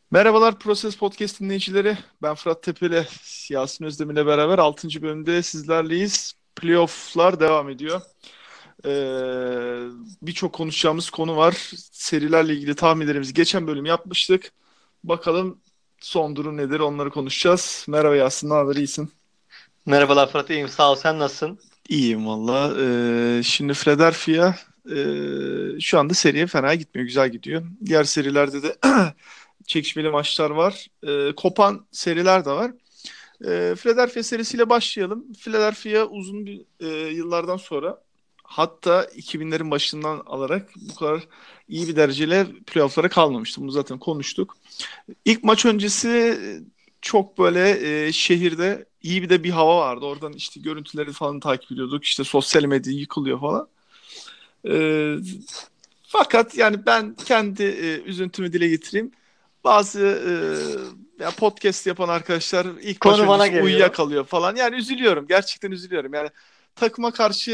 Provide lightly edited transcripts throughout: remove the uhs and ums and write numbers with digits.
Merhabalar Proses Podcast dinleyicileri. Ben Fırat Tepeli, Yasin Özdemir'le beraber 6. bölümde sizlerleyiz. Playoff'lar devam ediyor. Birçok konuşacağımız konu var. Serilerle ilgili tahminlerimizi geçen bölüm yapmıştık. Bakalım son durum nedir onları konuşacağız. Merhaba Yasin, ne haber, iyisin? Merhabalar Fırat, iyiyim. Sağ ol. Sen nasılsın? İyiyim valla. Şimdi Philadelphia şu anda seriye fena gitmiyor, güzel gidiyor. Diğer serilerde de çekişmeli maçlar var. Kopan seriler de var. Philadelphia serisiyle başlayalım. Philadelphia uzun bir yıllardan sonra, hatta 2000'lerin başından alarak bu kadar iyi bir dereceyle playoff'lara kalmamıştı. Bunu zaten konuştuk. İlk maç öncesi çok böyle şehirde iyi bir hava vardı. Oradan işte görüntüleri falan takip ediyorduk. İşte sosyal medya yıkılıyor falan. E, Fakat yani ben kendi üzüntümü dile getireyim. Bazı ya podcast yapan arkadaşlar ilk maç Konu bana öncesi geliyor. uyuyakalıyor falan. Yani üzülüyorum. Gerçekten üzülüyorum. Yani takıma karşı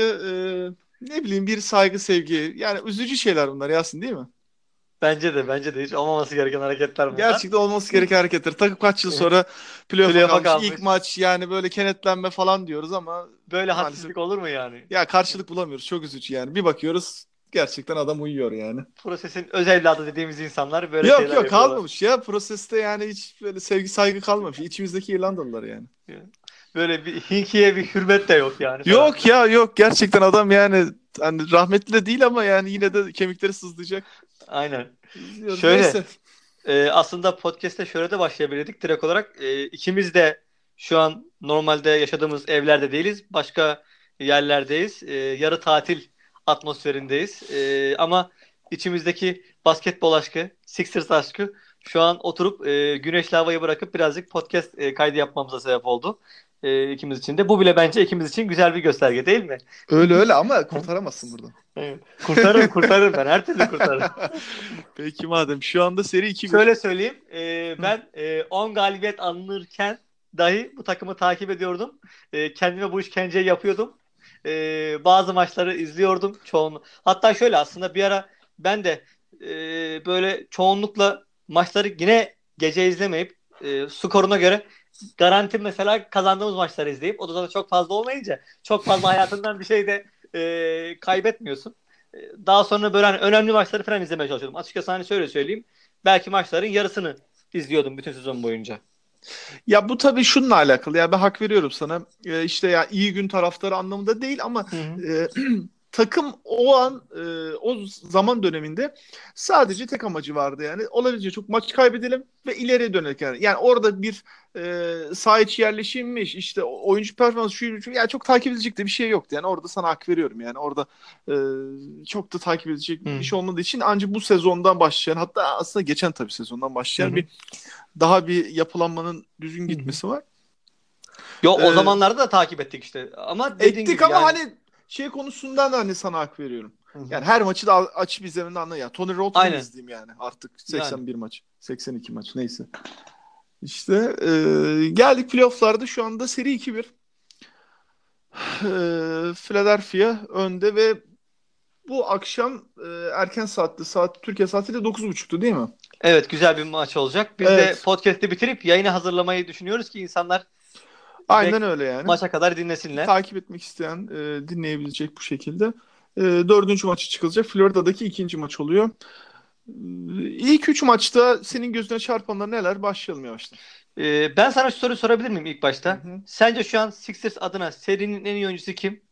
ne bileyim bir saygı, sevgi. Yani üzücü şeyler bunlar Yasin, değil mi? Bence de hiç olmaması gereken hareketler bunlar. Gerçekten olması gereken hareketler. Takım kaç yıl sonra playoff'a Playoff'a kalmış. İlk kalmış. maç yani böyle kenetlenme falan diyoruz ama Böyle maalesef hadsizlik olur mu yani? ya karşılık bulamıyoruz. Çok üzücü yani. Bir bakıyoruz gerçekten adam uyuyor yani. Prosesin öz evladı dediğimiz insanlar böyle Yok şeyler yok, yapıyorlar. kalmamış ya. Proseste yani hiç böyle sevgi saygı kalmamış. İçimizdeki İrlandalılar yani. Böyle bir Hinkiye bir hürmet de yok yani falan. Yok ya, yok, gerçekten adam yani hani rahmetli de değil ama yani yine de kemikleri sızlayacak. Aynen. İzliyoruz. Şöyle, Neyse. aslında podcast'te şöyle de başlayabilirdik direkt olarak. İkimiz de şu an normalde yaşadığımız evlerde değiliz. Başka yerlerdeyiz. Yarı tatil atmosferindeyiz. Ama içimizdeki basketbol aşkı, Sixers aşkı şu an oturup güneşli havayı bırakıp birazcık podcast kaydı yapmamıza sebep oldu. İkimiz için de. Bu bile bence ikimiz için güzel bir gösterge değil mi? Öyle öyle ama kurtaramazsın buradan. Evet. Kurtarırım ben. Her türlü kurtarırım. Peki madem şu anda seri 2-1. Şöyle söyleyeyim. Hı. Ben 10 galibiyet alınırken dahi bu takımı takip ediyordum. Kendime bu işkenceyi yapıyordum. Bazı maçları izliyordum. Hatta şöyle aslında bir ara ben de böyle çoğunlukla maçları yine gece izlemeyip skoruna göre garanti mesela kazandığımız maçları izleyip o da çok fazla olmayınca çok fazla hayatından bir şey de kaybetmiyorsun. Daha sonra böyle hani önemli maçları falan izlemeye çalışıyordum. Açıkçası hani şöyle söyleyeyim. Belki maçların yarısını izliyordum bütün sezon boyunca. Ya bu tabii şununla alakalı. Ya ben hak veriyorum sana. İşte ya iyi gün taraftarı anlamında değil ama Hı hı. e, takım o an o zaman döneminde sadece tek amacı vardı yani. Olabildiğince çok maç kaybedelim ve ileriye dönelim yani. Yani orada bir saha içi yerleşimmiş, işte oyuncu performansı şu yani çok takip edilecek de bir şey yoktu. Yani orada sana hak veriyorum yani. Orada çok da takip edilecek bir Hı. şey olmadığı için ancak bu sezondan başlayan, hatta aslında geçen tabii sezondan Hı başlayan hı. daha bir yapılanmanın düzgün Hı hı. gitmesi var. Yo, o Ee, zamanlarda da takip ettik işte. Ama dediğin Ettik gibi ama yani. hani şey konusundan da hani sana hak veriyorum. Hı Yani hı. her maçı da açıp izlemeni anla ya. Tony Roto'da mı Aynen. izleyeyim yani artık Yani. 81 maç, 82 maç neyse. İşte geldik playoff'larda şu anda seri 2-1. Philadelphia önde ve bu akşam erken saatte, saat Türkiye saatiyle 9.30'tu değil mi? Evet, güzel bir maç olacak. Biz de Evet. podcast'i bitirip yayını hazırlamayı düşünüyoruz ki insanlar Aynen öyle yani. maça kadar dinlesinler. Takip etmek isteyen dinleyebilecek bu şekilde. Dördüncü maçı çıkılacak. Florida'daki ikinci maç oluyor. İlk üç maçta senin gözüne çarpanlar neler? Başlayalım yavaştan. Ben sana şu soruyu sorabilir miyim ilk Hı başta? hı. Sence şu an Sixers adına serinin en iyi oyuncusu kim?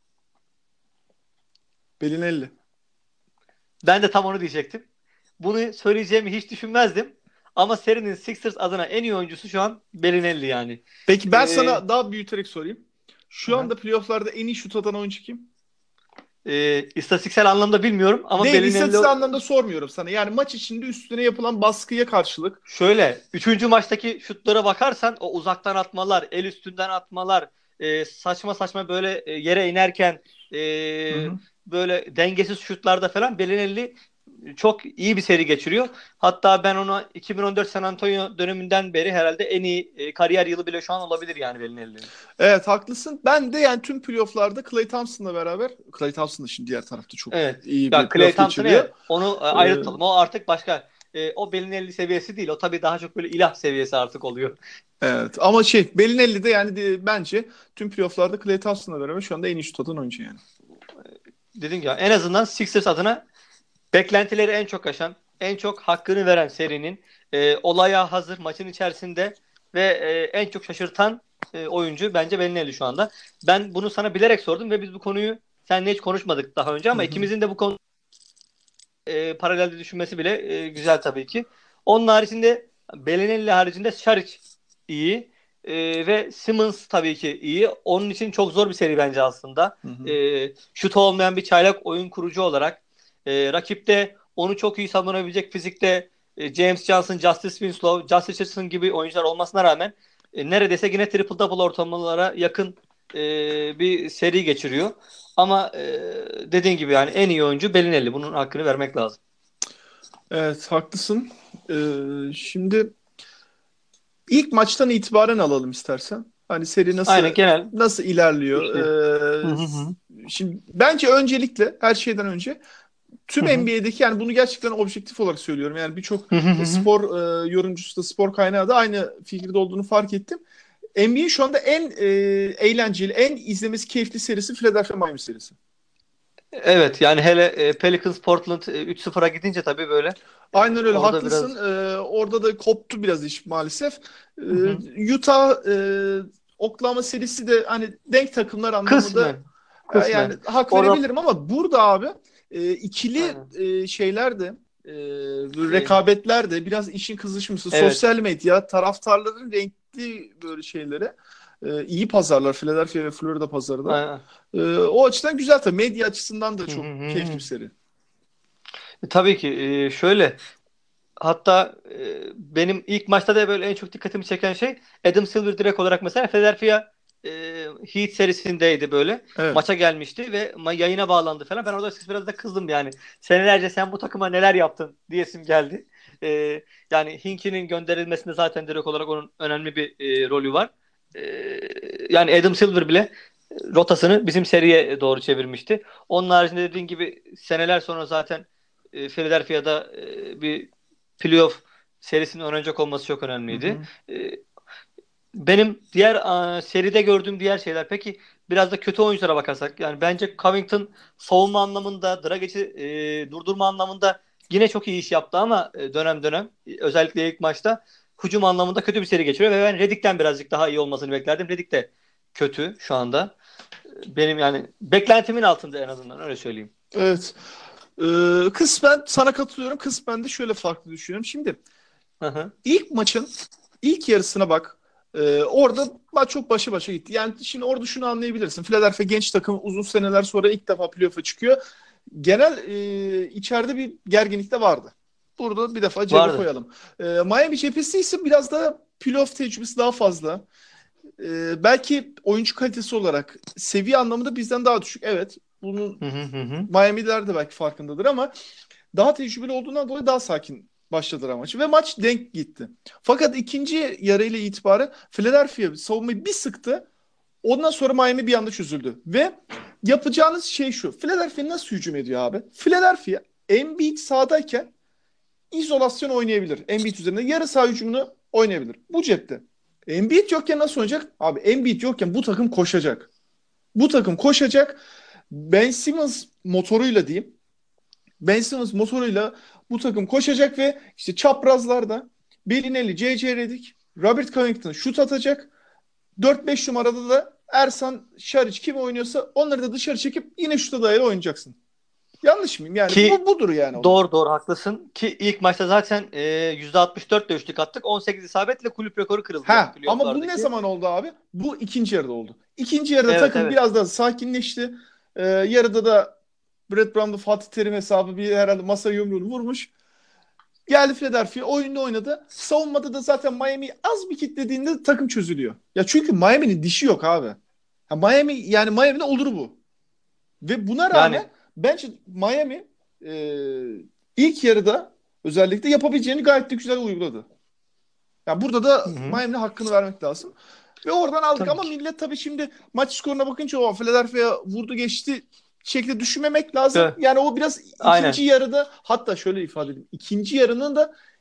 Belinelli. Ben de tam onu diyecektim. Bunu söyleyeceğimi hiç düşünmezdim. Ama serinin Sixers adına en iyi oyuncusu şu an Belinelli yani. Peki ben Ee, sana daha büyüterek sorayım. Şu aha. anda playofflarda en iyi şut atan oyuncu kim? İstatistiksel anlamda bilmiyorum ama Değil, Belinelli istatistik anlamda sormuyorum sana. Yani maç içinde üstüne yapılan baskıya karşılık. şöyle. Üçüncü maçtaki şutlara bakarsan o uzaktan atmalar, el üstünden atmalar, saçma saçma böyle yere inerken e, Hı hı. böyle dengesiz şutlarda falan Belinelli çok iyi bir seri geçiriyor. Hatta ben onu 2014 San Antonio döneminden beri herhalde en iyi kariyer yılı bile şu an olabilir yani Belinelli'nin. Evet, haklısın. Ben de yani tüm playofflarda Klay Thompson'la beraber, Klay Thompson da şimdi diğer tarafta çok Evet. iyi Ya bir Klay playoff Thompson geçiriyor. evet. Onu Ee, ayrıtalım. O artık başka. o Belinelli seviyesi değil. O tabii daha çok böyle ilah seviyesi artık oluyor. Evet ama Bellinelli de yani bence tüm playoff'larda Klay Thompson'la beraber şu anda en iyi şut atan oyuncu yani. Dedim ya, en azından Sixers adına beklentileri en çok aşan, en çok hakkını veren serinin olaya hazır maçın içerisinde ve en çok şaşırtan oyuncu bence Belinelli şu anda. Ben bunu sana bilerek sordum ve biz bu konuyu seninle hiç konuşmadık daha önce Hı ama hı. ikimizin de bu konu paralelde düşünmesi bile güzel tabii ki. Onun haricinde Belinelli haricinde Šarić iyi. Ve Simmons tabii ki iyi. Onun için çok zor bir seri bence aslında. Hı hı. Şut olmayan bir çaylak oyun kurucu olarak. Rakipte onu çok iyi savunabilecek fizikte James Johnson, Justice Winslow, Josh Richardson gibi oyuncular olmasına rağmen neredeyse yine triple double ortalamalara yakın bir seri geçiriyor. Ama dediğin gibi yani en iyi oyuncu Belinelli. Bunun hakkını vermek lazım. Evet haklısın. Şimdi ilk maçtan itibaren alalım istersen. Hani seri Aynen, genel nasıl ilerliyor? işte. Hı hı hı. Şimdi bence öncelikle her şeyden önce Hı tüm hı. NBA'deki yani bunu gerçekten objektif olarak söylüyorum. Yani birçok Hı hı hı hı. spor yorumcusu da spor kaynağı da aynı fikirde olduğunu fark ettim. NBA şu anda en eğlenceli, en izlemesi keyifli serisi Philadelphia Miami serisi. Evet yani hele Pelicans Portland 3-0'a gidince tabii böyle Aynen öyle orada haklısın. biraz. Orada da koptu biraz iş maalesef. Hı hı. Utah Oklahoma serisi de hani denk takımlar anlamında Kısmen. Kısmen. yani hak Orada verebilirim ama burada abi ikili aynen. şeyler de böyle E, rekabetler de biraz işin kızışması. evet. Sosyal medya taraftarların renkli böyle şeyleri iyi pazarlar. Philadelphia ve Florida pazarı da. Aynen. O açıdan güzel tabii. Medya açısından da Hı hı çok hı keyifli hı. bir seri. Tabii ki şöyle, hatta benim ilk maçta da böyle en çok dikkatimi çeken şey Adam Silver direkt olarak mesela Philadelphia e, Heat serisindeydi böyle. Evet. Maça gelmişti ve yayına bağlandı falan. Ben orada biraz da kızdım yani. Senelerce sen bu takıma neler yaptın diyesim geldi. Yani Hinkie'nin gönderilmesinde zaten direkt olarak onun önemli bir rolü var. E, Yani Adam Silver bile rotasını bizim seriye doğru çevirmişti. Onun haricinde dediğin gibi seneler sonra zaten Philadelphia'da bir playoff serisinin oynanacak olması çok Hı önemliydi. hı. E, Benim diğer seride gördüğüm diğer şeyler, peki biraz da kötü oyunculara bakarsak, yani bence Covington savunma anlamında, Dragic'i durdurma anlamında yine çok iyi iş yaptı ama dönem dönem özellikle ilk maçta hücum anlamında kötü bir seri geçiriyor ve ben Redick'ten birazcık daha iyi olmasını beklerdim. Redick de kötü şu anda. Benim yani beklentimin altında, en azından öyle söyleyeyim. Evet. Kısmen sana katılıyorum. Kısmen de şöyle farklı düşünüyorum. Şimdi Hı hı. ilk maçın ilk yarısına bak. Orada maç çok başa başa gitti. Yani şimdi orada şunu anlayabilirsin. Philadelphia genç takım uzun seneler sonra ilk defa playoff'a çıkıyor. Genel içeride bir gerginlik de vardı. Burada bir defa cebe Vardı. koyalım. Miami cephesi ise biraz daha playoff tecrübesi daha fazla. Belki oyuncu kalitesi olarak seviye anlamında bizden daha düşük. Evet. Bunun Hı hı hı hı. Miami'liler de belki farkındadır ama daha tecrübeli olduğundan dolayı daha sakin başladılar maçı ve maç denk gitti. Fakat ikinci yarıyla itibaren Philadelphia savunmayı bir sıktı. Ondan sonra Miami bir anda çözüldü. Ve yapacağınız şey şu. Philadelphia nasıl hücum ediyor abi? Philadelphia Embiid sahadayken izolasyon oynayabilir. Embiid üzerinde yarı saha hücumunu oynayabilir. Bu cepte. Embiid yokken nasıl oynayacak? Abi Embiid yokken bu takım koşacak. Bu takım koşacak. Ben Simmons motoruyla diyeyim. Ben Simmons motoruyla bu takım koşacak ve işte çaprazlarda Belinelli, C.C. Redick, Robert Covington şut atacak. 4-5 numarada da Ersan, Şariç kim oynuyorsa onları da dışarı çekip yine şuta dayalı oynayacaksın. Yanlış mıyım? Yani Ki budur yani olay. doğru doğru haklısın ki ilk maçta zaten %64 ile üçlük attık. 18 isabetle kulüp rekoru kırıldı yani Ha ama bu ne playoff'lardaki. zaman oldu abi? Bu ikinci yarıda oldu. İkinci yarıda Evet, takım evet. biraz daha sakinleşti. Yarıda da Brett Brown'da Fatih Terim hesabı bir herhalde masa yumruğunu vurmuş. Geldi Philadelphia oyunda oynadı. Savunmada da zaten Miami az bir kitlediğinde takım çözülüyor. Ya çünkü Miami'nin dişi yok abi. Ya Miami yani Miami'de olur bu. Ve buna rağmen Yani bence Miami e, ilk yarıda özellikle yapabileceğini gayet de güzel uyguladı. Yani burada hı da hı, Miami'nin hakkını vermek lazım. Ve oradan aldık tabii ama ki. millet tabii şimdi maç skoruna bakınca o Philadelphia vurdu geçti şekilde düşünmemek lazım. Evet, Yani o biraz ikinci aynen. yarıda hatta şöyle ifade edeyim. İkinci yarının da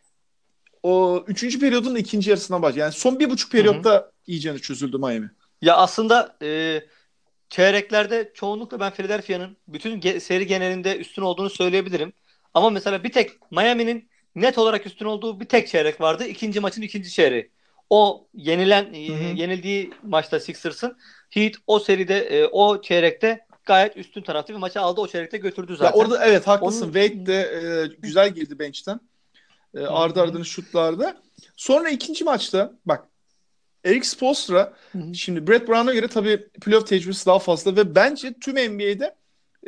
o 3. periyodun ikinci yarısına başladı. Yani son 1,5 Hı hı. periyotta iyicene çözüldü Miami. Ya aslında çeyreklerde çoğunlukla ben Philadelphia'nın bütün seri genelinde üstün olduğunu söyleyebilirim. Ama mesela bir tek Miami'nin net olarak üstün olduğu bir tek çeyrek vardı. İkinci maçın ikinci çeyreği. O Hı hı. yenildiği maçta Sixers'ın Heat o seride o çeyrekte gayet üstün tarafta bir maçı aldı. O çeyrekte götürdü Ya zaten. orada evet haklısın. Onun Wade de güzel girdi bench'ten. Hı hı Ardı hı. ardına şutlarda. Sonra ikinci maçta bak Eric Spoelstra Hı hı. şimdi Brett Brown'a göre tabii playoff tecrübesi daha fazla ve bence tüm NBA'de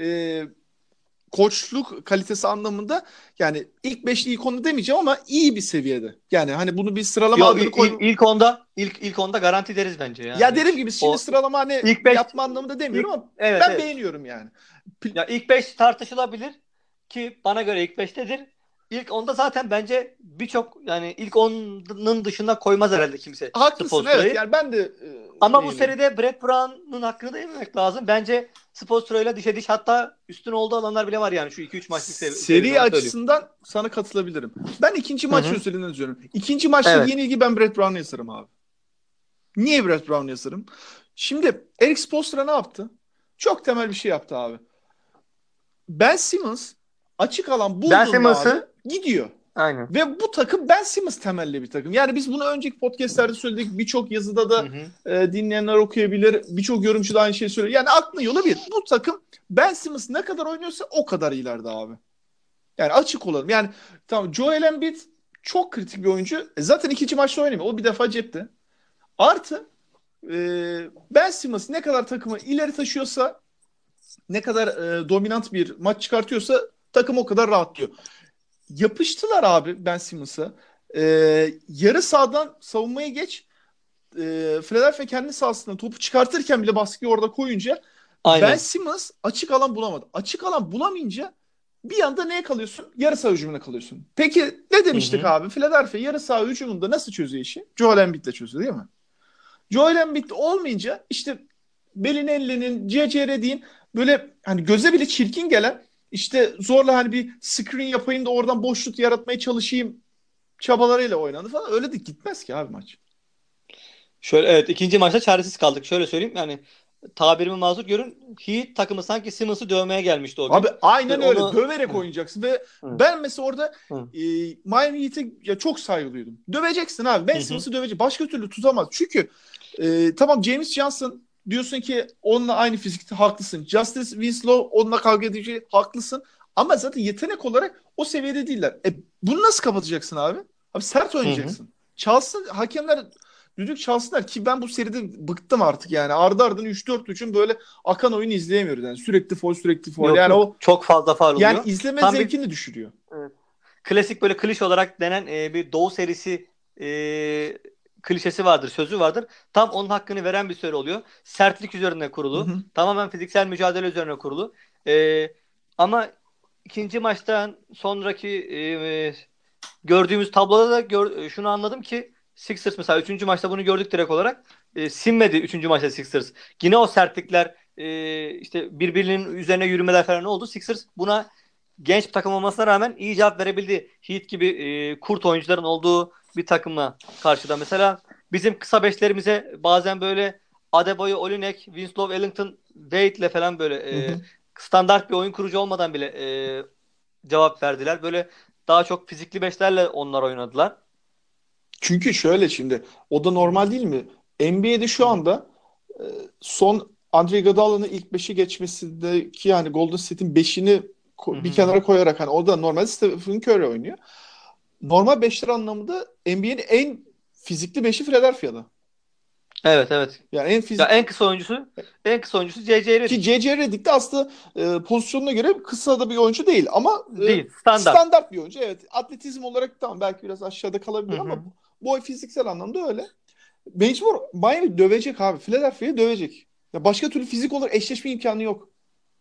koçluk kalitesi anlamında yani ilk beşli ilk onu demeyeceğim ama iyi bir seviyede. Yani hani bunu bir sıralama Yo, adını koy. ilk onda garanti deriz bence ya. Ya dediğim Hiç gibi şimdi o sıralama hani ilk 5 yapma anlamında demiyorum ilk ama evet ben evet. beğeniyorum yani. Ya ilk 5 tartışılabilir ki bana göre ilk beştedir. İlk onda zaten bence birçok yani ilk onun dışında koymaz herhalde kimse Haklısın evet Spoelstra'yı. yani ben de Ama bu beğeniyorum. seride Brett Brown'un hakkını da yememek lazım. Bence Spoelstra ile dişe diş hatta üstün olduğu alanlar bile var yani şu 2-3 maçlık seride Seri onu söyleyeyim. açısından sana katılabilirim. Ben ikinci Hı maç hı. üzerinden izliyorum. İkinci maçtaki Evet. yenilgi ben Brett Brown'a yazarım abi. Niye Brett Brown'a yazarım? Şimdi Eric Spoelstra ne yaptı? Çok temel bir şey yaptı abi. Ben Simmons açık alan Ben bulduğunda abi Simmons'ı gidiyor. aynen. Ve bu takım Ben Simmons temelli bir takım. Yani biz bunu önceki podcastlerde söyledik. Birçok yazıda Hı da hı. dinleyenler okuyabilir. Birçok yorumcu da aynı şeyi söylüyor. Yani aklına yola bir. Bu takım Ben Simmons ne kadar oynuyorsa o kadar ileride abi. Yani açık olalım. Yani tamam Joel Embiid çok kritik bir oyuncu. Zaten ikinci maçta oynamıyor. O bir defa cepte. Artı Ben Simmons ne kadar takımı ileri taşıyorsa ne kadar dominant bir maç çıkartıyorsa takım o kadar rahatlıyor. Yapıştılar abi Ben Simmons'a. E, Yarı sahadan savunmaya geç. Philadelphia kendi sahasında topu çıkartırken bile baskıyı orada koyunca Ben Aynen. Simmons açık alan bulamadı. Açık alan bulamayınca bir anda neye kalıyorsun? Yarı saha hücumuna kalıyorsun. Peki ne Hı demiştik hı. abi? Philadelphia yarı saha hücumunda nasıl çözüyor işi? Joel Embiid'le çözüyor değil mi? Joel Embiid olmayınca işte Belinelli'nin, C.C. Redick'in böyle hani göze bile çirkin gelen işte zorla hani bir screen yapayım da oradan boş şut yaratmaya çalışayım çabalarıyla oynandı falan. Öyle de gitmez ki abi maç. Şöyle evet ikinci maçta çaresiz kaldık. Şöyle söyleyeyim yani tabirimi mazur görün. Heat takımı sanki Simmons'ı dövmeye gelmişti o Abi gün. aynen öyle. Onu Döverek hı, oynayacaksın ve hı, ben mesela orada hı, Miami Heat'e ya çok saygılıyordum. Döveceksin abi. Ben hı, hı, Simmons'ı dövecek. Başka türlü tutamaz. Çünkü tamam James Johnson diyorsun ki onunla aynı fizikte haklısın. Justice Winslow onunla kavga edici haklısın. Ama zaten yetenek olarak o seviyede değiller. Bunu nasıl kapatacaksın abi? Abi sert hı, hı. oynayacaksın. Çalsın hakemler düdük çalsınlar ki ben bu seride bıktım artık yani. Ardı ardına 3-4 üçün böyle akan oyun izleyemiyoruz. Yani sürekli foul sürekli foul. Yok Yani yok. o Çok fazla faul yani oluyor. izleme Tam bir zevkini düşürüyor. evet, klasik böyle klişe olarak denen bir Doğu serisi klişesi vardır, sözü vardır. Tam onun hakkını veren bir söz oluyor. Sertlik üzerine Hı kurulu. hı. Tamamen fiziksel mücadele üzerine kurulu. E, ama ikinci maçtan sonraki gördüğümüz tabloda da şunu anladım ki Sixers mesela üçüncü maçta bunu gördük direkt olarak. Sinmedi üçüncü maçta Sixers. Yine o sertlikler işte birbirinin üzerine yürümeler falan oldu. Sixers buna genç bir takım olmasına rağmen iyi cevap verebildi. Heat gibi kurt oyuncuların olduğu bir takıma karşıda. Mesela bizim kısa beşlerimize bazen böyle Adebayo, Olynyk, Winslow, Ellington, Wade'le falan böyle Hı hı. standart bir oyun kurucu olmadan bile cevap verdiler. Böyle daha çok fizikli beşlerle onlar oynadılar. Çünkü şöyle şimdi o da Hı hı. normal değil mi? NBA'de Hı şu hı. anda son Andre Iguodala'nın ilk beşi geçmesindeki yani Golden State'in beşini Hı bir hı. kenara koyarak hani o da normalde Stephen Curry oynuyor. Normal beşler anlamında NBA'nin en fizikli beşi Philadelphia'da. Evet evet. Yani en Ya fizikli en kısa oyuncusu C.C. ki Redick. C.C. Redick de aslında pozisyonuna göre kısa da bir oyuncu değil ama Değil. Standart. standart bir oyuncu. Evet atletizm olarak tamam belki biraz aşağıda Hı kalabilir ama hı. boy fiziksel anlamda öyle. Mecbur Miami dövecek abi. Philadelphia'yı dövecek. Ya başka türlü fizik olarak eşleşme imkanı yok.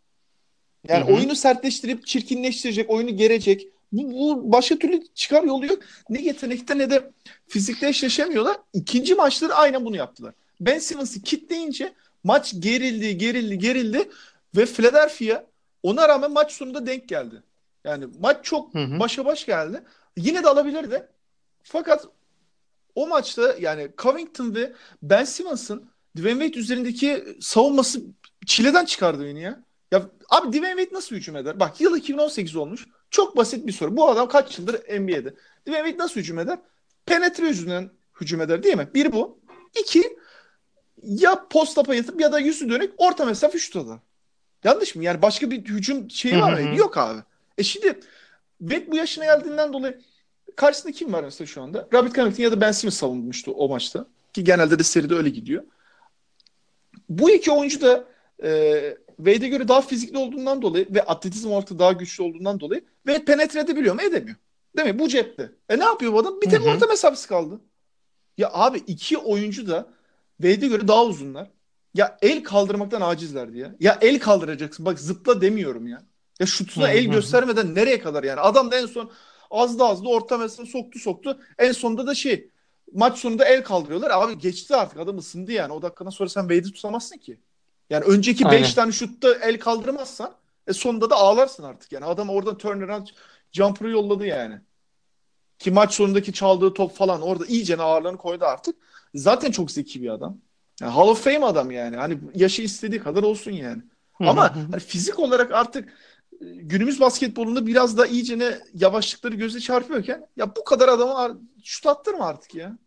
Hı Yani hı. oyunu sertleştirip çirkinleştirecek, oyunu gerecek. Bu başka türlü çıkar yolu yok. Ne yetenekte ne de fizikte eşleşemiyorlar. İkinci maçları aynen bunu yaptılar. Ben Simmons'ı kitleyince maç gerildi, gerildi, gerildi ve Philadelphia ona rağmen maç sonunda denk geldi. Yani maç çok Hı hı. başa baş geldi. Yine de alabilirdi. Fakat o maçta yani Covington ve Ben Simmons'ın Dwayne Wade üzerindeki savunması çileden çıkardı beni ya. Ya abi Dwayne Wade nasıl hücum eder? Bak yıl 2018 olmuş. Çok basit bir soru. Bu adam kaç yıldır NBA'de? Dwayne Wade nasıl hücum eder? Penetre yüzünden hücum eder değil mi? Bir bu. İki, ya post-up'a yatıp ya da yüzü dönük orta mesafe şut atar. Yanlış mı? Yani başka bir hücum Hı şeyi hı var mı? hı. Yok abi. Şimdi Wade bu yaşına geldiğinden dolayı karşısında kim var mesela şu anda? Robert Covington ya da Ben Simmons savunmuştu o maçta. Ki genelde de seride öyle gidiyor. Bu iki oyuncu da Wade'e göre daha fizikli olduğundan dolayı ve atletizm olarak daha güçlü olduğundan dolayı Wade penetre edebiliyor mu? Edemiyor. Değil mi? Bu cepte. Ne yapıyor bu adam? Bir Hı tek hı. orta mesafesi kaldı. Ya abi iki oyuncu da Wade'e göre daha uzunlar. Ya el kaldırmaktan acizlerdi ya. Ya el kaldıracaksın. Bak zıpla demiyorum ya. Ya Hı şutuna el hı hı. göstermeden nereye kadar yani? Adam da en son az da orta mesafe soktu. En sonunda da maç sonunda el kaldırıyorlar. Abi geçti artık adam ısındı yani. O dakikadan sonra sen Wade'i tutamazsın ki. Yani önceki 5 Aynen. tane şutta el kaldırmazsan sonunda da ağlarsın artık yani. Adam oradan turnaround jumper'ı yolladı yani. Ki maç sonundaki çaldığı top falan orada iyice ağırlığını koydu artık. Zaten çok zeki bir adam. Yani Hall of Fame adam yani. Hani yaşı istediği kadar olsun yani. Hı hı Ama hı. hani fizik olarak artık günümüz basketbolunda biraz da iyice yavaşlıkları göze çarpıyorken ya bu kadar adama şut attırma artık ya.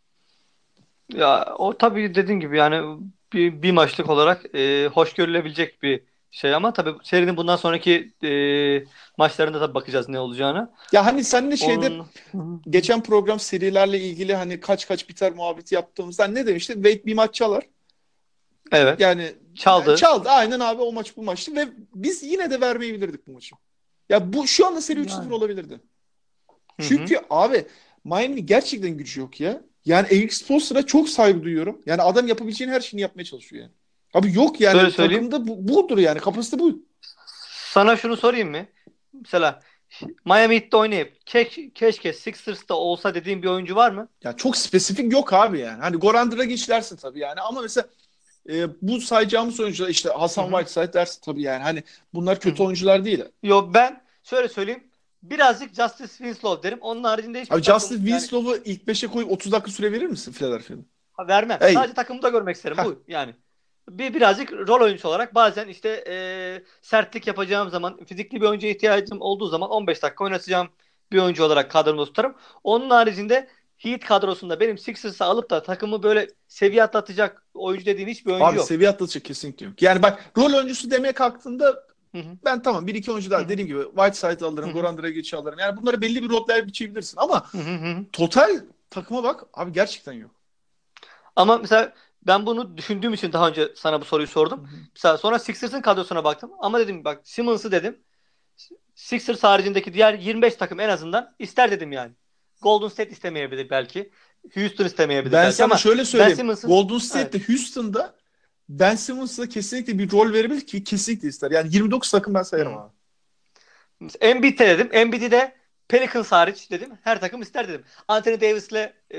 Ya o tabii dediğin gibi yani bir maçlık olarak hoş görülebilecek bir şey ama tabii serinin bundan sonraki maçlarında tabii bakacağız ne olacağını. Ya hani seninle Onun Hı hı. geçen program serilerle ilgili hani kaç biter muhabbeti yaptığımızda ne demişti? Wade bir maç çalar. Evet. Yani Çaldı. çaldı. Aynen abi o maç bu maçtı ve biz yine de vermeyebilirdik bu maçı. Ya bu şu anda seri 3-0 Yani. olabilirdi. Hı hı. Çünkü abi Miami gerçekten gücü yok ya. Yani Eric Spoelstra'ya çok saygı duyuyorum. Yani adam yapabileceğin her şeyini yapmaya çalışıyor yani. Abi yok Şöyle yani söyleyeyim. takımda budur yani kapasite bu. Sana şunu sorayım mı? Mesela Miami Heat'te oynayıp keşke Sixers'ta olsa dediğin bir oyuncu var mı? Ya çok spesifik yok abi yani. Hani Goran Dragic dersin tabii yani ama mesela bu sayacağımız oyuncular işte Hı Hasan hı. Whiteside dersin tabii yani. Hani bunlar Hı kötü hı. oyuncular değil. Yo ben şöyle söyleyeyim. Birazcık Justice Winslow derim. Onun haricinde hiçbir Abi takım Justice yani Winslow'u ilk beşe koyup 30 dakika süre verir misin Philadelphia'da? vermem. Hey. Sadece takımı da görmek isterim. Heh. Bu yani. Birazcık rol oyuncusu olarak bazen işte sertlik yapacağım zaman, fizikli bir oyuncuya ihtiyacım olduğu zaman 15 dakika oynatacağım bir oyuncu olarak kadromda tutarım. Onun haricinde Heat kadrosunda benim Sixers'ı alıp da takımı böyle seviye atlatacak oyuncu dediğin hiçbir oyuncu Abi yok. seviye atlatıcı kesinlikle yok. Yani bak rol oyuncusu demeye kalktığında Hı hı. ben tamam bir iki oyuncu Hı daha hı. dediğim gibi Whiteside Hı alırım, hı. Goran Dragic'i alırım. Yani bunlara belli bir roller biçebilirsin ama Hı hı. Hı. total takıma bak abi gerçekten yok. Ama mesela ben bunu düşündüğüm için daha önce sana bu soruyu Hı sordum. hı. Mesela sonra Sixers'ın kadrosuna baktım. Ama dedim bak Simmons'ı dedim. Sixers haricindeki diğer 25 takım en azından ister dedim yani. Golden State istemeyebilir belki. Houston istemeyebilir Ben belki sana ama şöyle Ben söyleyeyim. Simmons'ın Golden evet. State'de Houston'da Ben Simmons'a kesinlikle bir rol verebilir ki kesinlikle ister. Yani 29 takım ben Hı sayarım hı. abi. Embiid'de dedim. Embiid'i de Pelicans hariç dedim. Her takım ister dedim. Anthony Davis'le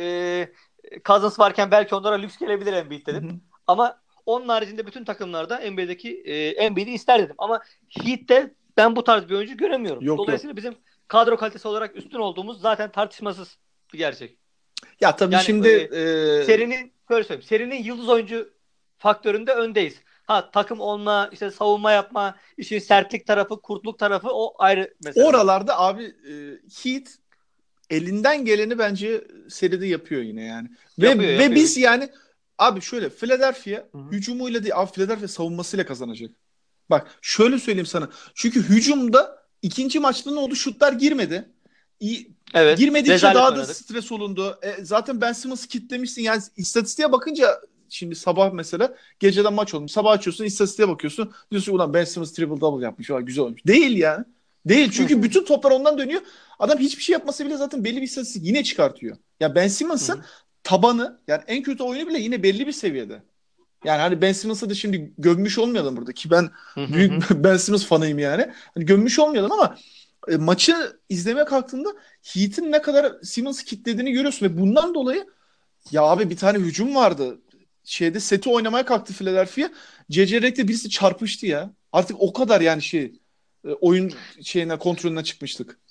Cousins varken belki onlara lüks gelebilir Embiid Hı dedim. hı. Ama onun haricinde bütün takımlarda NBA'deki Embiid'i ister dedim. Ama Heat'te ben bu tarz bir oyuncu göremiyorum. Yok yok. Dolayısıyla bizim kadro kalitesi olarak üstün olduğumuz zaten tartışmasız bir gerçek. Ya tabii Yani şimdi serinin şöyle söyleyeyim. Serinin yıldız oyuncu faktöründe öndeyiz. Ha takım olma, işte savunma yapma, işin sertlik tarafı, kurtluk tarafı o ayrı meseleler. oralarda abi Heat elinden geleni bence seride yapıyor yine yani. Yapıyor Ve yapıyor. biz yani abi şöyle Philadelphia Hı hı. hücumuyla değil abi Philadelphia savunmasıyla kazanacak. Bak şöyle söyleyeyim sana. Çünkü hücumda ikinci maçta ne oldu? Şutlar girmedi. Evet. Girmedikçe Rezalet daha da oynadık. stres olundu. Zaten Ben Simmons'ı kitlemişsin. Yani istatistiğe bakınca şimdi sabah mesela geceden maç olmuş. Sabah açıyorsun istatistiğe bakıyorsun. Diyorsun ulan Ben Simmons triple double yapmış. Vay, güzel olmuş. Değil yani. Değil. Hı Çünkü hı. bütün toplar ondan dönüyor. Adam hiçbir şey yapmasa bile zaten belli bir istatistik yine çıkartıyor. Ya Ben Hı Simmons'ın hı. tabanı yani en kötü oyunu bile yine belli bir seviyede. Yani hani Ben Simmons'ı da şimdi gömmüş olmayalım burada ki ben Hı hı hı. büyük Ben Simmons fanıyım yani. Hani gömmüş olmayalım ama maçı izlemeye kalktığında Heat'in ne kadar Simmons'ı kitlediğini görüyorsun ve bundan dolayı ya abi bir tane hücum vardı. Seti oynamaya kalktı Philadelphia. C.C. Redick'le birisi çarpıştı ya. Artık o kadar yani oyun kontrolüne çıkmıştık.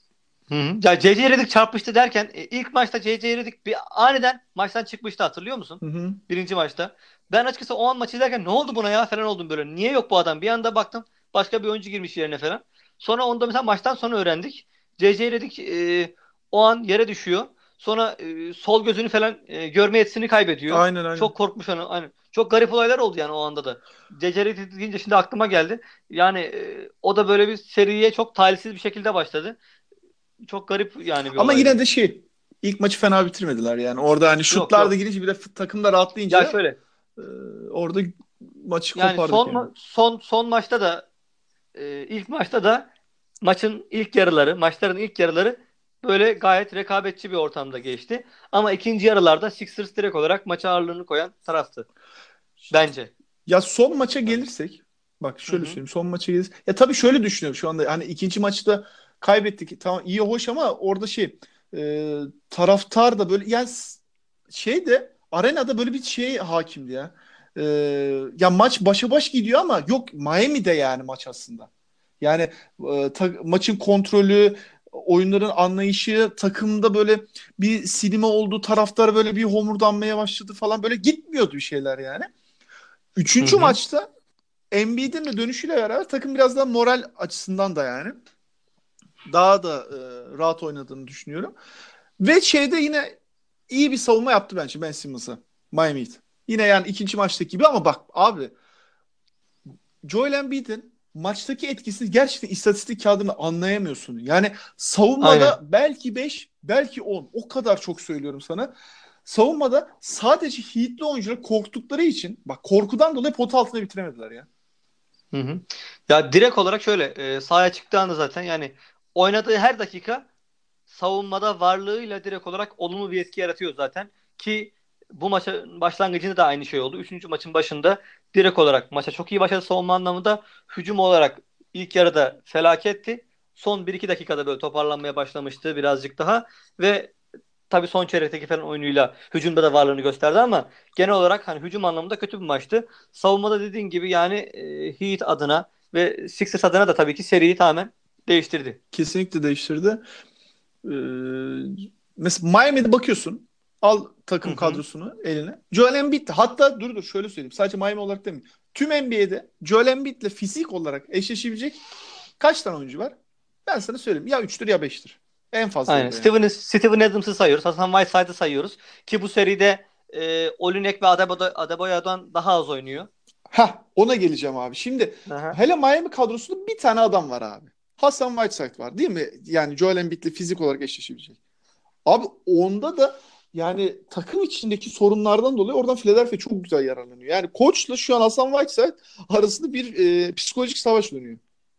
Hı hı. Ya C.C. Redick çarpıştı derken ilk maçta C.C. Redick bir aniden maçtan çıkmıştı, hatırlıyor musun? Hı hı. Birinci maçta. Ben açıkçası o an maçı izlerken ne oldu buna ya falan oldum böyle. Niye yok bu adam? Bir anda baktım başka bir oyuncu girmiş yerine falan. Sonra onu da mesela maçtan sonra öğrendik. C.C. Redick o an yere düşüyor. Sonra sol gözünü falan görme yetisini kaybediyor. Aynen aynen. Çok korkmuş onu. Hani çok garip olaylar oldu yani o anda da. C.C. Redick deyince şimdi aklıma geldi. Yani o da böyle bir seriye çok talihsiz bir şekilde başladı. Çok garip yani bir Ama yine olaydı. de ilk maçı fena bitirmediler yani. Orada hani Yok şutlar da yok. girince bir de takım da Ya rahatlayınca şöyle. e, orada maçı Yani kopardık yani. son maçta da ilk maçta da maçların ilk yarıları böyle gayet rekabetçi bir ortamda geçti. Ama ikinci yarılarda Sixers direkt olarak maça ağırlığını koyan taraftı bence. Ya son maça Yani. gelirsek, bak Hı şöyle hı. söyleyeyim, son maça gelirsek. Ya tabii şöyle düşünüyorum şu anda, hani ikinci maçta kaybettik, tamam iyi hoş ama orada taraftar da böyle yani şeyde arenada böyle bir şey hakimdi ya. E, Ya maç başa baş gidiyor ama yok, Miami'de yani maç aslında. Yani maçın kontrolü, oyunların anlayışı, takımda böyle bir silime oldu, taraftar böyle bir homurdanmaya başladı falan, böyle gitmiyordu bir şeyler yani. Hı Üçüncü hı. maçta Embiid'in de dönüşüyle beraber takım biraz daha moral açısından da yani daha da rahat oynadığını düşünüyorum. Ve yine iyi bir savunma yaptı bence Ben Simmons'a Miami Heat. Yine yani ikinci maçtaki gibi ama bak abi, Joel Embiid'in maçtaki etkisini gerçekten istatistik kağıdını anlayamıyorsun. Yani savunmada Aynen. belki 5, belki 10. O kadar çok söylüyorum sana. Savunmada sadece Heat'li oyuncular korktukları için, bak korkudan dolayı pot altında bitiremediler ya. Hı hı. Ya direkt olarak şöyle sahaya çıktığı anda zaten yani oynadığı her dakika savunmada varlığıyla direkt olarak olumlu bir etki yaratıyor zaten. Ki bu maçın başlangıcında da aynı şey oldu. Üçüncü maçın başında direkt olarak maça çok iyi başladı savunma anlamında. Hücum olarak ilk yarıda felaketti. Son bir iki dakikada böyle toparlanmaya başlamıştı birazcık daha. Ve tabii son çeyrekteki falan oyunuyla hücumda da varlığını gösterdi ama genel olarak hani hücum anlamında kötü bir maçtı. Savunmada dediğin gibi yani Heat adına ve Sixers adına da tabii ki seriyi tamamen değiştirdi. Kesinlikle değiştirdi. Ee, Mesela Miami'de bakıyorsun. Al Hı takım hı. kadrosunu eline. Joel Embiid, hatta dur şöyle söyleyeyim. Sadece Miami olarak demeyeyim. Tüm NBA'de Joel Embiid'le fizik olarak eşleşebilecek kaç tane oyuncu var? Ben sana söyleyeyim. Ya üçtür ya beştir. En fazla o Aynen. da yani. Steven Adams'ı sayıyoruz. Hasan Whiteside'ı sayıyoruz. Ki bu seride Olynyk ve Adebayo'dan daha az oynuyor. Ona geleceğim abi. Şimdi Aha. hele Miami kadrosunda bir tane adam var abi. Hasan Whiteside var değil mi? Yani Joel Embiid'le fizik olarak eşleşebilecek. Abi onda da yani takım içindeki sorunlardan dolayı oradan Philadelphia çok güzel yararlanıyor. Yani koçla şu an Hasan Whiteside arasında bir psikolojik savaş dönüyor.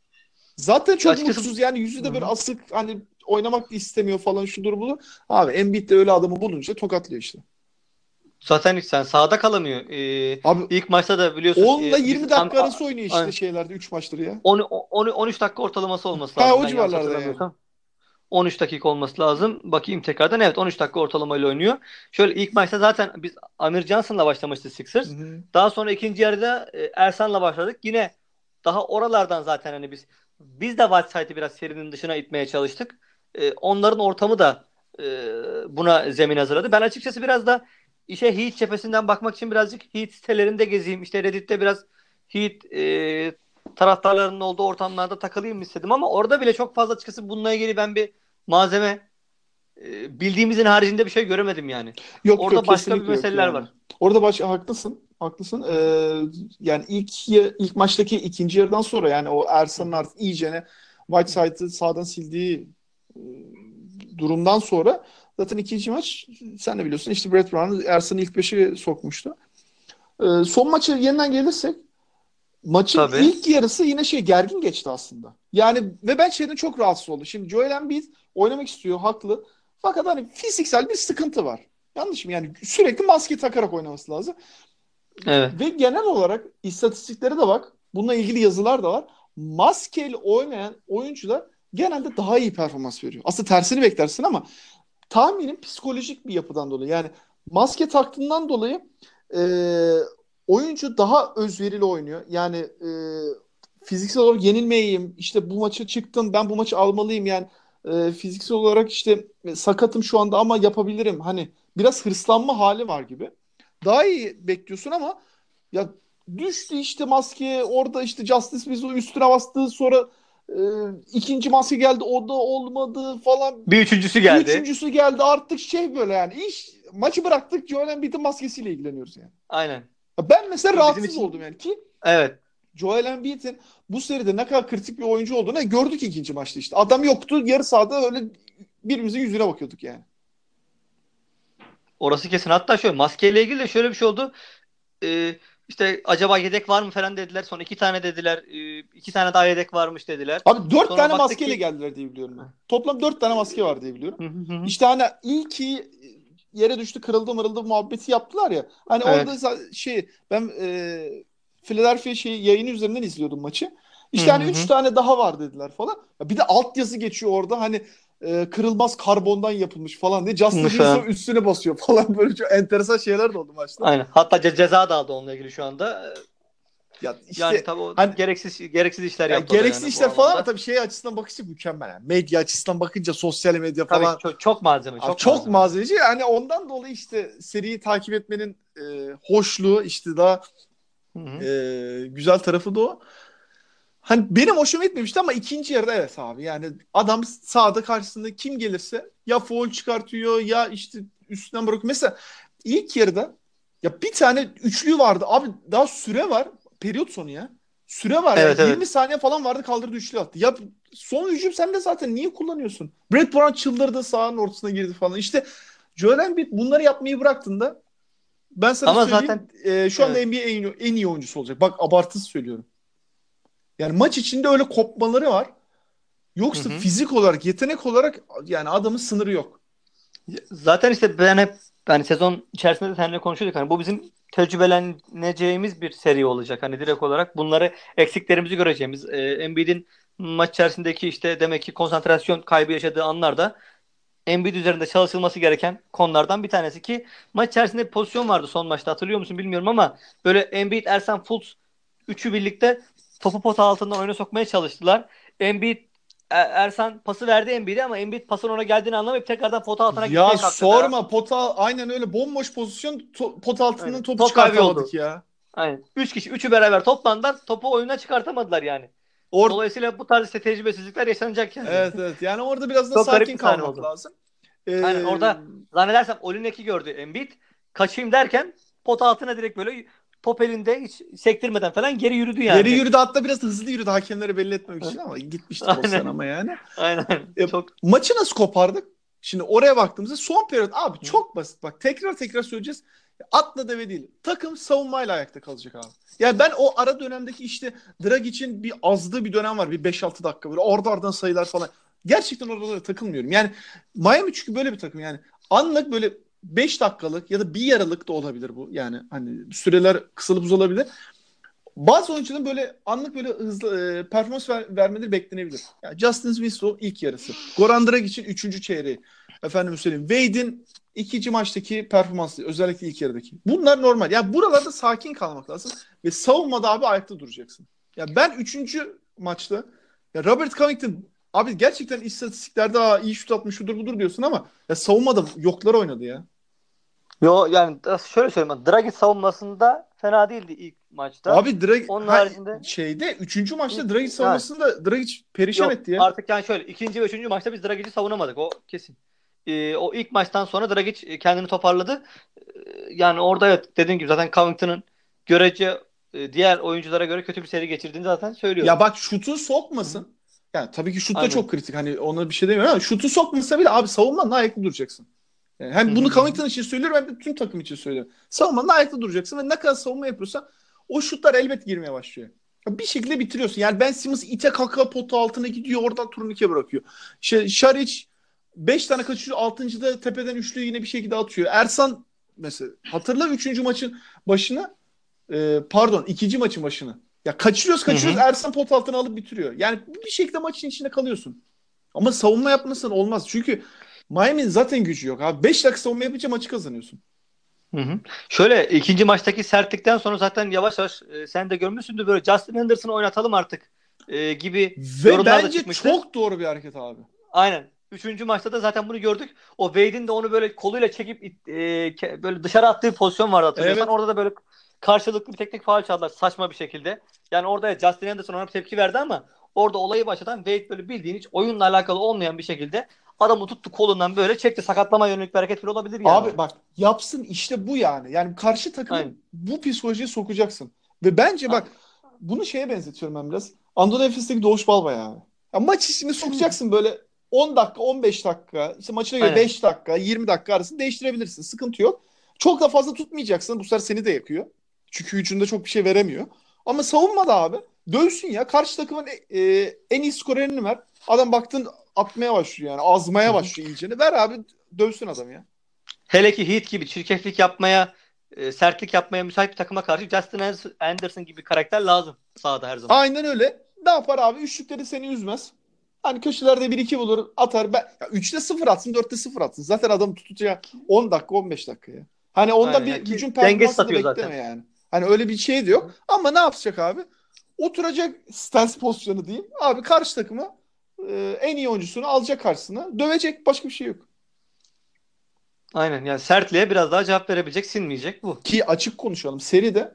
Zaten çok Açıkçası. mutsuz yani, yüzü Hı de böyle hı. asık, hani oynamak da istemiyor falan, şudur budur. Abi Embiid de öyle adamı bulunca tokatlıyor işte. Zaten hiç sen sahada kalamıyor. Abi İlk maçta da biliyorsun 10 ile biz 20 dakika arası oynuyor işte 3 maçları ya. 13 dakika ortalaması olması Ha, lazım o ben yanlış civarlarda yani. hatırlamıyorsam. 13 dakika olması lazım. Bakayım tekrardan. Evet, 13 dakika ortalamayla oynuyor. Şöyle ilk maçta zaten biz Amir Johnson'la başlamıştı Hı Sixers. hı. Daha sonra ikinci yarıda Ersan'la başladık. Yine daha oralardan zaten hani biz de Whiteside'ı biraz serinin dışına itmeye çalıştık. Onların ortamı da buna zemin hazırladı. Ben açıkçası biraz da işe Heat cephesinden bakmak için birazcık Heat sitelerinde gezeyim. İşte Reddit'te biraz Heat taraftarlarının olduğu ortamlarda takılayım istedim ama orada bile çok fazla açıkçası bununla ilgili ben bir malzeme bildiğimizin haricinde bir şey göremedim yani. Yok yok, Orada başka bir kesinlikle yok meseleler yani. var. Orada haklısın. Haklısın. Hı hı, Yani ilk maçtaki ikinci yarıdan sonra yani o hı Ersan'ın hı, artık iyicene hı hı. Whiteside'ı sağdan sildiği e, durumdan sonra zaten ikinci maç, sen de biliyorsun işte, Brett Brown Ersan'ı ilk beşe sokmuştu. Son maça yeniden gelirsek, maçın Tabii. ilk yarısı yine gergin geçti aslında. Yani ve ben çok rahatsız oldum. Şimdi Joel Embiid oynamak istiyor, haklı. Fakat hani fiziksel bir sıkıntı var. Yanlış mı? Yani sürekli maske takarak oynaması lazım. Evet. Ve genel olarak istatistiklere de bak. Bununla ilgili yazılar da var. Maskeli oynayan oyuncular genelde daha iyi performans veriyor. Aslında tersini beklersin ama tahminim psikolojik bir yapıdan dolayı. Yani maske taktığından dolayı e, oyuncu daha özverili oynuyor. Yani fiziksel olarak yenilmeyeyim, İşte bu maça çıktım, ben bu maçı almalıyım yani. fiziksel olarak işte sakatım şu anda ama yapabilirim. Hani biraz hırslanma hali var gibi. Daha iyi bekliyorsun ama ya düştü işte maske orada işte Justice Winslow üstüne bastı sonra e, ikinci maske geldi o da olmadı falan. Bir üçüncüsü Bir geldi. üçüncüsü geldi artık şey böyle yani iş maçı bıraktık Joel Embiid'in maskesiyle ilgileniyoruz yani. Aynen. Ya ben mesela Ki bizim rahatsız oldum için yani ki evet. Joel Embiid'in bu seride ne kadar kritik bir oyuncu olduğunu gördük ikinci maçta işte. Adam yoktu yarı sahada öyle birimizin yüzüne bakıyorduk yani. Orası kesin. Hatta şöyle maskeyle ilgili de şöyle bir şey oldu. Ee, işte acaba yedek var mı falan dediler. Sonra iki tane dediler. İki tane daha yedek varmış dediler. Abi dört Sonra tane baktık maskeyle ki geldiler diye biliyorum ben. Toplam dört tane maske var diye biliyorum. Hı hı hı. İşte hani iyi ki yere düştü kırıldı mırıldı muhabbeti yaptılar ya. Hani orada Evet. şey ben Philadelphia şey yayını üzerinden izliyordum maçı. Hı İşte hani hı üç hı. tane daha var dediler falan. Ya bir de altyazı geçiyor orada hani kırılmaz karbondan yapılmış falan diye. Justice Winslow Falan. üstüne basıyor falan böyle çok enteresan şeyler de oldu maçta. Aynen. Hatta ceza da aldı onunla ilgili şu anda. Ya Yani işte tabii o hani gereksiz işler ya yaptı o da gereksiz yani bu işler falan ama alanda. tabii şey açısından bakınca mükemmel. Yani. Medya açısından bakınca sosyal medya Tabii falan çok malzeme, abi çok çok malzeme. malzemeci. Yani ondan dolayı işte seriyi takip etmenin hoşluğu işte daha Hı hı. güzel tarafı da o. Hani benim hoşuma gitmemişti ama ikinci yarıda evet abi. Yani adam sahada karşısında kim gelirse ya foul çıkartıyor ya işte üstünden bırakıyor. Mesela ilk yarıda ya bir tane üçlü vardı. Abi daha süre var. Periyot sonu ya. Süre var yani Evet 20 evet. saniye falan vardı kaldırdı üçlü attı. Ya son hücum sen de zaten niye kullanıyorsun? Brett Brown çıldırdı sahanın ortasına girdi falan. İşte Joel Embiid bunları yapmayı bıraktığında ben sana Ama söyleyeyim zaten şu anda evet. NBA en iyi oyuncusu olacak. Bak abartısız söylüyorum. Yani maç içinde öyle kopmaları var. Hı Yoksa hı. fizik olarak, yetenek olarak yani adamın sınırı yok. Zaten işte ben hep yani sezon içerisinde de seninle konuşuyorduk. Hani bu bizim tecrübeleneceğimiz bir seri olacak. Hani direkt olarak bunları eksiklerimizi göreceğimiz. Embiid'in maç içerisindeki işte demek ki konsantrasyon kaybı yaşadığı anlarda Embiid üzerinde çalışılması gereken konulardan bir tanesi ki maç içerisinde bir pozisyon vardı son maçta hatırlıyor musun bilmiyorum ama böyle Embiid, Ersan, Fultz üçü birlikte topu pota altından oyuna sokmaya çalıştılar. Embiid Ersan pası verdi Embiid'e ama Embiid pasın ona geldiğini anlamayıp tekrardan pota altına Ya gitmeye kalktı falan. sorma pota aynen öyle bomboş pozisyon pot altından Aynen. topu Top kaybı çıkartamadık oldu. ya. Aynen. Üç kişi, üçü beraber toplandılar. Topu oyuna çıkartamadılar yani. Or Dolayısıyla bu tarz işte tecrübesizlikler yaşanacak yani. evet evet yani orada biraz da Çok garip sakin bir sahne kalmak oldu. lazım. Aynen Ee, orada zannedersem Olinek'i gördü Embiid. Kaçayım derken pot altına direkt böyle top elinde hiç sektirmeden falan geri yürüdü geri yani. yürüdü hatta biraz hızlı yürüdü hakemlere belli etmemek için ama gitmişti pozisyon Aynen. ama yani. Aynen. E, Çok maçı nasıl kopardık? Şimdi oraya baktığımızda son periyot abi Hı. çok basit. Bak tekrar tekrar söyleyeceğiz. Atla deve değil. Takım savunmayla ayakta kalacak abi. Yani ben o ara dönemdeki işte Dragic'in bir azdığı bir dönem var. Bir 5-6 dakika böyle orada ardından sayılar falan. Gerçekten oralara takılmıyorum. Yani Miami çünkü böyle bir takım yani. Anlık böyle 5 dakikalık ya da bir yarılık da olabilir bu. Yani hani süreler kısalıp uzalabilir. Bazı oyuncuların böyle anlık böyle hızlı performans vermeleri beklenebilir. Yani Justin Winslow ilk yarısı. Goran Dragic'in üçüncü çeyreği. Efendim söyleyeyim. Wade'in ikinci maçtaki performansı özellikle ilk yarıdaki. Bunlar normal. Yani buralarda sakin kalmak lazım. Ve savunmada abi ayakta duracaksın. Ya ben üçüncü maçta ya Robert Covington abi gerçekten istatistiklerde iyi şut atmış şudur budur diyorsun ama ya savunmada yoklar oynadı ya. Yo yani şöyle söyleyeyim. Dragic savunmasında fena değildi ilk maçta. Abi Drag Onun haricinde şeyde üçüncü maçta ilk Dragic yani savunmasında Dragic perişan yok etti ya. artık yani şöyle ikinci ve üçüncü maçta biz Dragic'i savunamadık o kesin. O ilk maçtan sonra Dragic kendini toparladı. Yani orada evet dediğim gibi zaten Covington'ın görece diğer oyunculara göre kötü bir seri geçirdiğini zaten Ya söylüyoruz. bak şutu Hı hı. sokmasın. Yani tabii ki şut da çok Aynen. kritik. Hani ona bir şey demiyorum ama şutu sokmasa bile abi savunmanın ayakta duracaksın. Yani Hı hem hı bunu hı. Covington için söylüyorum hem de tüm takım için söylüyorum. Savunmanın ayakta duracaksın ve ne kadar savunma yapıyorsan o şutlar elbet girmeye başlıyor. Ya bir şekilde bitiriyorsun. Yani Ben Simmons ite kaka potu altına gidiyor oradan turnike bırakıyor. İşte Şaric 5 tane kaçırıyor. 6.'da tepeden üçlüyü yine bir şekilde atıyor. Ersan mesela hatırla üçüncü maçın başına pardon ikinci maçın başını. Ya kaçırıyoruz Hı kaçırıyoruz hı. Ersan pot altına alıp bitiriyor. Yani bir şekilde maçın içinde kalıyorsun. Ama savunma yapmasan olmaz. Çünkü Miami'nin zaten gücü yok abi. 5 dakika savunma yapınca maçı kazanıyorsun. Hı hı. Şöyle ikinci maçtaki sertlikten sonra zaten yavaş yavaş sen de görmüşsündür böyle Justin Henderson'ı oynatalım artık gibi Ve yorumlar da bence çıkmıştı. çok doğru bir hareket abi. Aynen. Üçüncü maçta da zaten bunu gördük. O Wade'in de onu böyle koluyla çekip böyle dışarı attığı bir pozisyon vardı, hatırlıyorsan. Evet. Orada da böyle karşılıklı bir teknik faul çaldılar saçma bir şekilde. Yani orada Justin Anderson ona tepki verdi ama orada olayı başlatan Wade böyle bildiğin hiç oyunla alakalı olmayan bir şekilde adamı tuttu kolundan böyle çekti. Sakatlama yönelik bir hareket bile olabilir yani Abi o. bak, yapsın işte bu yani. Yani karşı takımı Aynen. bu psikolojiye sokacaksın. Ve bence A- bak, bunu şeye benzetiyorum ben biraz. Anadolu Efes'teki Doğuş Balbay abi. Ya maç içine sokacaksın böyle 10 dakika, 15 dakika, işte maçına göre Aynen. 5 dakika, 20 dakika arasında değiştirebilirsin. Sıkıntı yok. Çok da fazla tutmayacaksın. Bu sefer seni de yakıyor. Çünkü hücumda çok bir şey veremiyor. Ama savunmada abi dövsün ya. Karşı takımın en iyi skorerini ver. Adam baktın atmaya başlıyor yani. Hı Azmaya hı. başlıyor iyicene. Ver abi, dövsün adam ya. Hele ki Heat gibi çirkeflik yapmaya, sertlik yapmaya müsait bir takıma karşı Justin Anderson gibi bir karakter lazım sahada her zaman. Aynen öyle. Ne yapar abi? Üçlükleri seni üzmez. Hani köşelerde bir iki bulur atar. Ya 3'te 0 atsın, 4'te 0 atsın. Zaten adam tutacağı 10 dakika, 15 dakika ya. Hani ondan Aynen. Yani bir ki hücum dengesiz performansı da satıyor bekleme zaten. yani. Hani öyle bir şey de yok. Ama ne yapacak abi? Oturacak stance pozisyonu diyeyim. Abi karşı takımı en iyi oyuncusunu alacak karşısına. Dövecek, başka bir şey yok. Aynen. Yani sertliğe biraz daha cevap verebilecek, sinmeyecek bu. Ki açık konuşalım. Seride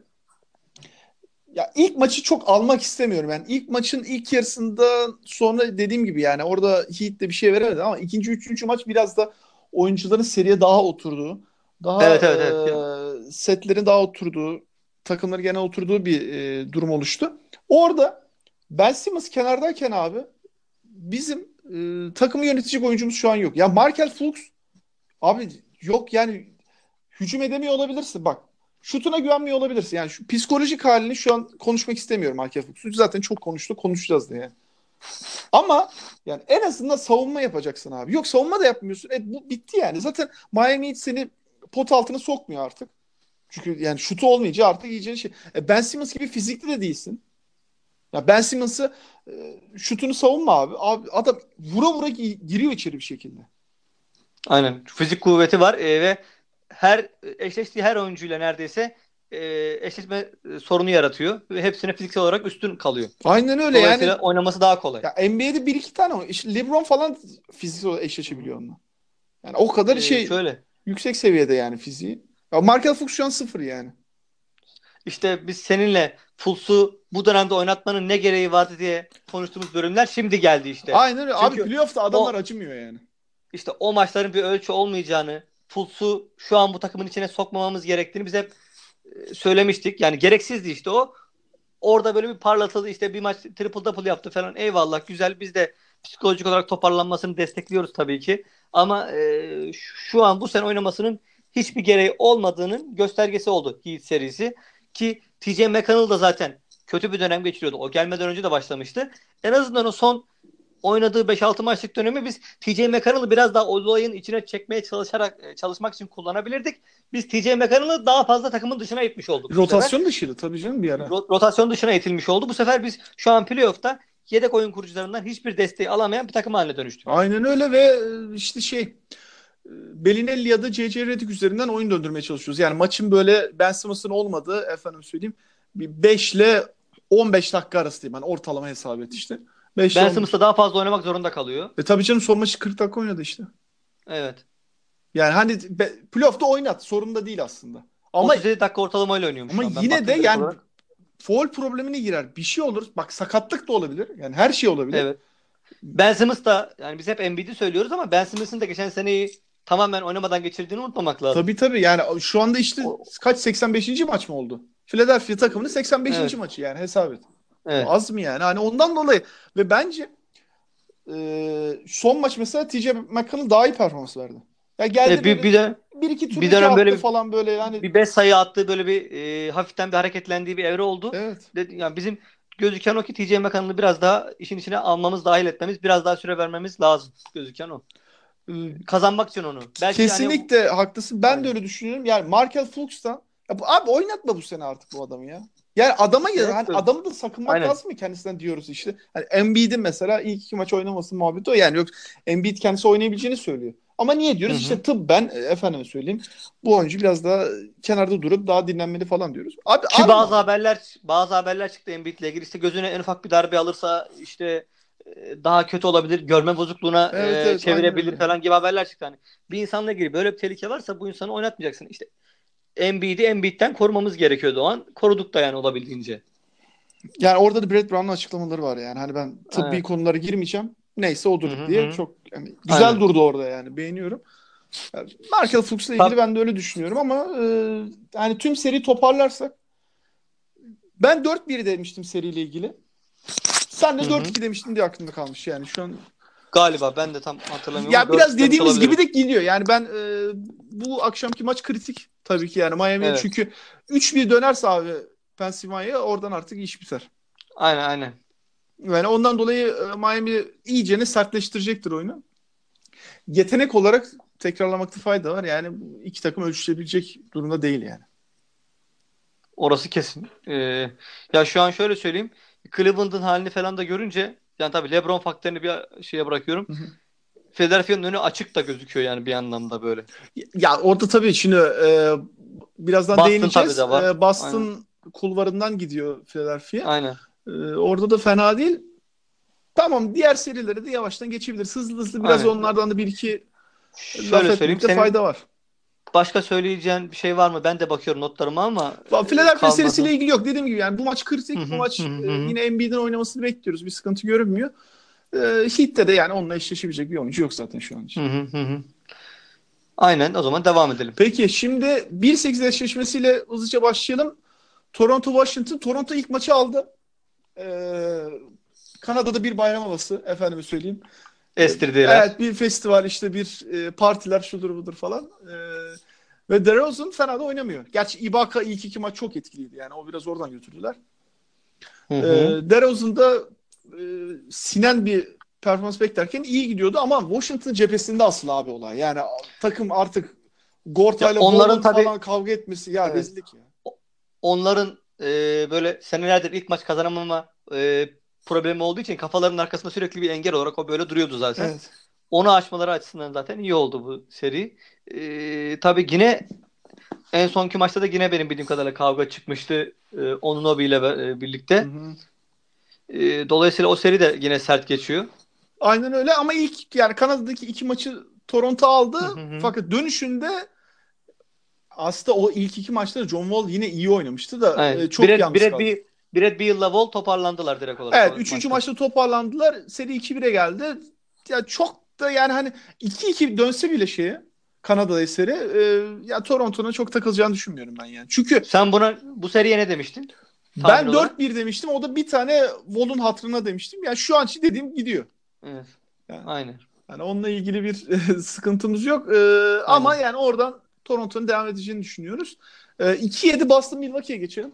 ya ilk maçı çok almak istemiyorum. Yani ilk maçın ilk yarısında sonra dediğim gibi yani orada Heat de bir şey veremedi ama ikinci, üçüncü maç biraz da oyuncuların seriye daha oturduğu, daha Evet, evet, evet. setlerin daha oturduğu, takımları genel oturduğu bir durum oluştu. Orada Ben Simmons kenardayken abi bizim takımı yönetecek oyuncumuz şu an yok. Ya Markel Fultz abi yok yani, hücum edemiyor olabilirsin. Bak, şutuna güvenmiyor olabilirsin. Yani şu psikolojik halini şu an konuşmak istemiyorum Akif Fuchs'un. Zaten çok konuştuk, konuşacağız diye. Ama yani en azından savunma yapacaksın abi. Yok, savunma da yapmıyorsun. Bu bitti yani. Zaten Miami Heat seni pot altına sokmuyor artık. Çünkü yani şutu olmayınca artık yiyeceğin şey. Ben Simmons gibi fizikli de değilsin. Ya Ben Simmons'ı şutunu savunma abi. Abi adam vura vura giriyor içeri bir şekilde. Aynen. Fizik kuvveti var ve her eşleştiği her oyuncuyla neredeyse eşleşme sorunu yaratıyor ve hepsine fiziksel olarak üstün kalıyor. Aynen öyle yani. Dolayısıyla oynaması daha kolay. Ya NBA'de bir iki tane işte LeBron falan fiziksel olarak Hı hı. eşleşebiliyor onunla. Yani o kadar Şöyle yüksek seviyede yani fiziği. Ya Markel Fultz şu an sıfır yani. işte biz seninle Fultz'u bu dönemde oynatmanın ne gereği vardı diye konuştuğumuz bölümler şimdi geldi işte. Aynen öyle. Abi Çünkü playoff'ta adamlar o acımıyor yani. işte o maçların bir ölçü olmayacağını, Fultz'u şu an bu takımın içine sokmamamız gerektiğini biz hep söylemiştik. Yani gereksizdi işte o. Orada böyle bir parlatıldı, işte bir maç triple double yaptı falan. Eyvallah, güzel, biz de psikolojik olarak toparlanmasını destekliyoruz tabii ki. Ama şu an bu sene oynamasının hiçbir gereği olmadığının göstergesi oldu Heat serisi. Ki TJ McConnell da zaten kötü bir dönem geçiriyordu. O gelmeden önce de başlamıştı. En azından o son oynadığı 5-6 maçlık dönemi biz TJ McConnell'ı biraz daha olayın içine çekmeye çalışmak için kullanabilirdik. Biz TJ McConnell'ı daha fazla takımın dışına itmiş olduk bu sefer. Rotasyon dışıydı tabii canım bir ara. Rotasyon dışına itilmiş oldu. Bu sefer biz şu an playoff'ta yedek oyun kurucularından hiçbir desteği alamayan bir takım haline dönüştük. Aynen öyle ve işte Bellinelli ya da C.C. Redick üzerinden oyun döndürmeye çalışıyoruz. Yani maçın böyle Ben Simmons'ın olmadığı, efendim söyleyeyim, bir 5 ile 15 dakika arası diyeyim. Yani ortalama hesap et işte. 5 ile Ben 15. Simmons'la daha fazla oynamak zorunda kalıyor. Tabii canım, son maçı 40 dakika oynadı işte. Evet. Yani hani playoff'ta oynat. Sorun da değil aslında. Ama 37 dakika ortalamayla oynuyormuş ama şu an. Ben yine de baktım direkt yani olarak. foul problemine girer. Bir şey olur. Bak, sakatlık da olabilir. Yani her şey olabilir. Evet. Ben Simmons da, yani biz hep Embiid'i söylüyoruz ama Ben Simmons'ın da geçen seneyi tamamen oynamadan geçirdiğini unutmamak lazım. Tabii tabii. Yani şu anda işte O, kaç, 85. maç mı oldu? Philadelphia takımının 85. evet. maçı yani, hesap et. Evet. Az mı yani? Hani ondan dolayı ve bence son maç mesela TJ McConnell daha iyi performans verdi. Ya geldi Bir, böyle bir, dönem, bir iki bir turnike dönem attı böyle falan böyle yani. bir 5 sayı attığı böyle bir hafiften bir hareketlendiği bir evre oldu. Evet. Yani bizim gözüken o ki TJ McConnell'ı biraz daha işin içine almamız, dahil etmemiz, biraz daha süre vermemiz lazım, gözüken o. Ee, Kazanmak için onu. Belki hani Kesinlikle haklısın. Ben de aynen. öyle düşünüyorum. Yani Markel Fultz'tan abi oynatma bu sene artık bu adamı ya. Yani adama İşte ya, hani hep böyle. adamı da sakınmak Aynen. lazım mı kendisinden diyoruz işte. Hani Embiid'in mesela ilk iki maç oynaması muhabbeti o yani. Yok, Embiid kendisi oynayabileceğini söylüyor. Ama niye Hı diyoruz? İşte hı. tıbben efendim söyleyeyim, bu oyuncu biraz daha kenarda durup daha dinlenmeli falan diyoruz. Abi Ki arama. bazı haberler çıktı Embiid'le ilgili. İşte gözüne en ufak bir darbe alırsa işte daha kötü olabilir. Görme bozukluğuna Evet evet, aynen çevirebilir öyle. falan gibi haberler çıktı. Hani bir insanla ilgili böyle bir tehlike varsa bu insanı oynatmayacaksın. İşte Embiid'i korumamız gerekiyordu o an. Koruduk da yani olabildiğince. Yani orada da Brett Brown'un açıklamaları var yani. Hani ben tıbbi Evet. konulara girmeyeceğim. Neyse Hı odur hı diye hı. çok yani güzel Aynen. durdu orada yani. Beğeniyorum. Yani Markel Fultz'la ilgili Tab ben de öyle düşünüyorum ama yani tüm seri toparlarsak ben 4-1 demiştim seriyle ilgili. Sen hı de hı. 4-2 demiştin diye aklımda kalmış yani şu an. Galiba ben de tam hatırlamıyorum ama Ya dört biraz 2 demiş dediğimiz gibi olabilirim. de gidiyor. Yani ben bu akşamki maç kritik tabii ki yani Miami'ye Evet. çünkü 3-1 dönerse abi Pennsylvania oradan artık iş biter. Aynen aynen. Yani ondan dolayı Miami iyicene sertleştirecektir oyunu. Yetenek olarak tekrarlamakta fayda var. Yani bu iki takım ölçüşebilecek durumda değil yani. Orası kesin. Ya şu an şöyle söyleyeyim. Cleveland'ın halini falan da görünce yani tabii LeBron faktörünü bir şeye bırakıyorum. Hı hı. Philadelphia'nın önü açık da gözüküyor yani bir anlamda böyle. Ya orada tabii şimdi birazdan Boston tabii değineceğiz. de var. Aynen. Boston kulvarından gidiyor Philadelphia. Aynen. Orada da fena değil. Tamam, diğer serileri de yavaştan geçebiliriz. Hızlı hızlı biraz Aynen. onlardan da bir iki laf Şöyle söyleyeyim. etmekte Senin fayda var. başka söyleyeceğin bir şey var mı? Ben de bakıyorum notlarıma ama Philadelphia serisiyle kalmadı. ilgili yok. Dediğim gibi yani bu maç Hı kritik. Bu hı hı maç hı yine Embiid'in oynamasını bekliyoruz. Bir sıkıntı görünmüyor. Heat'te de yani onunla eşleşebilecek bir oyuncu yok zaten şu an hı için. hı hı hı. Aynen o zaman devam edelim. Peki şimdi 1-8 eşleşmesiyle hızlıca başlayalım. Toronto Washington. Toronto ilk maçı aldı. Ee, Kanada'da bir bayram havası efendime söyleyeyim. Estirdiler. Evet, bir festival işte bir partiler şudur budur falan. Ve DeRozan fena da oynamıyor. Gerçi Ibaka ilk iki maç çok etkiliydi yani o biraz oradan götürdüler. Hı hı. DeRozan da sinen bir performans beklerken iyi gidiyordu ama Washington cephesinde asıl abi olay. Yani takım artık Ya Gorta'yla onların Wall'un tabii falan kavga etmesi ya evet. rezillik ya. Onların böyle senelerdir ilk maç kazanamama problemi olduğu için kafalarının arkasında sürekli bir engel olarak o böyle duruyordu zaten. Evet. Onu aşmaları açısından zaten iyi oldu bu seri. Tabii yine en sonki maçta da yine benim bildiğim kadarıyla kavga çıkmıştı Anunoby ile Hı birlikte. hı. Dolayısıyla o seri de yine sert geçiyor. Aynen öyle ama ilk yani Kanada'daki iki maçı Toronto aldı. Hı hı hı. Fakat dönüşünde aslında o ilk iki maçta da John Wall yine iyi oynamıştı da Aynen. çok yalnız kaldı. Brad Beal'la Wall toparlandılar direkt olarak Evet, o üçüncü maçta. maçta toparlandılar. Seri 2-1'e geldi. Ya çok da yani hani 2-2 dönse bile şeye Kanada'da seri ya Toronto'na çok takılacağını düşünmüyorum ben yani. Çünkü Sen bu seriye ne demiştin? Tahmin ben olarak. 4-1 demiştim. O da bir tane Wall'un hatırına demiştim. Yani şu an için dediğim gidiyor. Evet. Yani, Aynen. yani onunla ilgili bir sıkıntımız yok. Ama Aynen. yani oradan Toronto'nun devam edeceğini düşünüyoruz. 2-7 Boston Milwaukee'ye geçelim.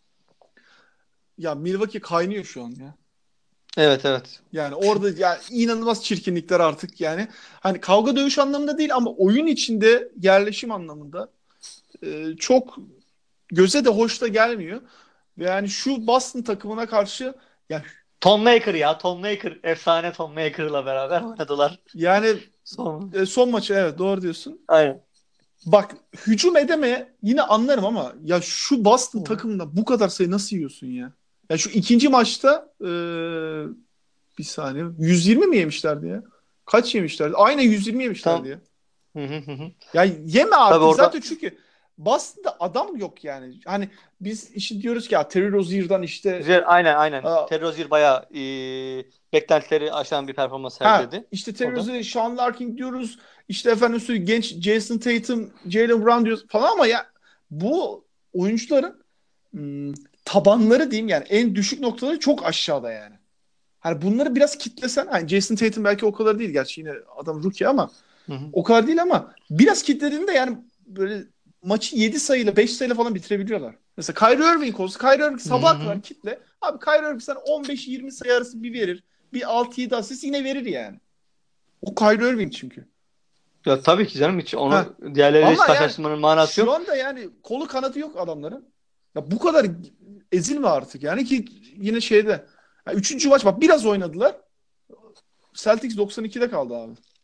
Ya Milwaukee kaynıyor şu an ya. Evet evet. Yani orada ya inanılmaz çirkinlikler artık yani. Hani kavga dövüş anlamında değil ama oyun içinde yerleşim anlamında çok göze de hoş da gelmiyor. Ve yani şu Boston takımına karşı ya Tom Maker ya. Tom Maker. Efsane Tom Maker'la beraber oynadılar. yani Son. son maçı evet doğru diyorsun. Aynen. Bak hücum edemeye yine anlarım ama ya şu Boston Hı hı. takımında bu kadar sayı nasıl yiyorsun ya? Ya şu ikinci maçta bir saniye 120 mi yemişlerdi ya? Kaç yemişlerdi? Aynen 120 yemişlerdi Tam. ya. Hı hı hı hı. Ya yeme Tabii artık orada zaten çünkü Boston'da adam yok yani. Hani biz işi diyoruz ki ya Terry Rozier'dan işte Aynen aynen. a, Terry Rozier bayağı beklentileri aşan bir performans ha sergiledi işte Terry orada. Rozier, Sean Larkin diyoruz. İşte efendim söyleyeyim genç Jason Tatum, Jaylen Brown diyoruz falan ama ya bu oyuncuların tabanları diyeyim yani en düşük noktaları çok aşağıda yani. Hani bunları biraz kitlesen, hani Jason Tatum belki o kadar değil gerçi yine adam rookie ama Hı hı. o kadar değil ama biraz kitlediğinde yani böyle maçı 7 sayıyla 5 sayıyla falan bitirebiliyorlar. Mesela Kyrie Irving olsa Kyrie Irving Hı sabaha hı. kadar kitle. Abi Kyrie Irving sana 15-20 sayı arası bir verir. Bir 6-7 asist yine verir yani. O Kyrie Irving çünkü. Ya tabii ki canım hiç Ha. onu diğerleriyle hiç Ama yani karşılaştırmanın manası şu yok. anda yani kolu kanadı yok adamların. Ya bu kadar ezilme artık yani ki yine şeyde. Ya üçüncü maç bak biraz oynadılar. Celtics 92'de kaldı abi.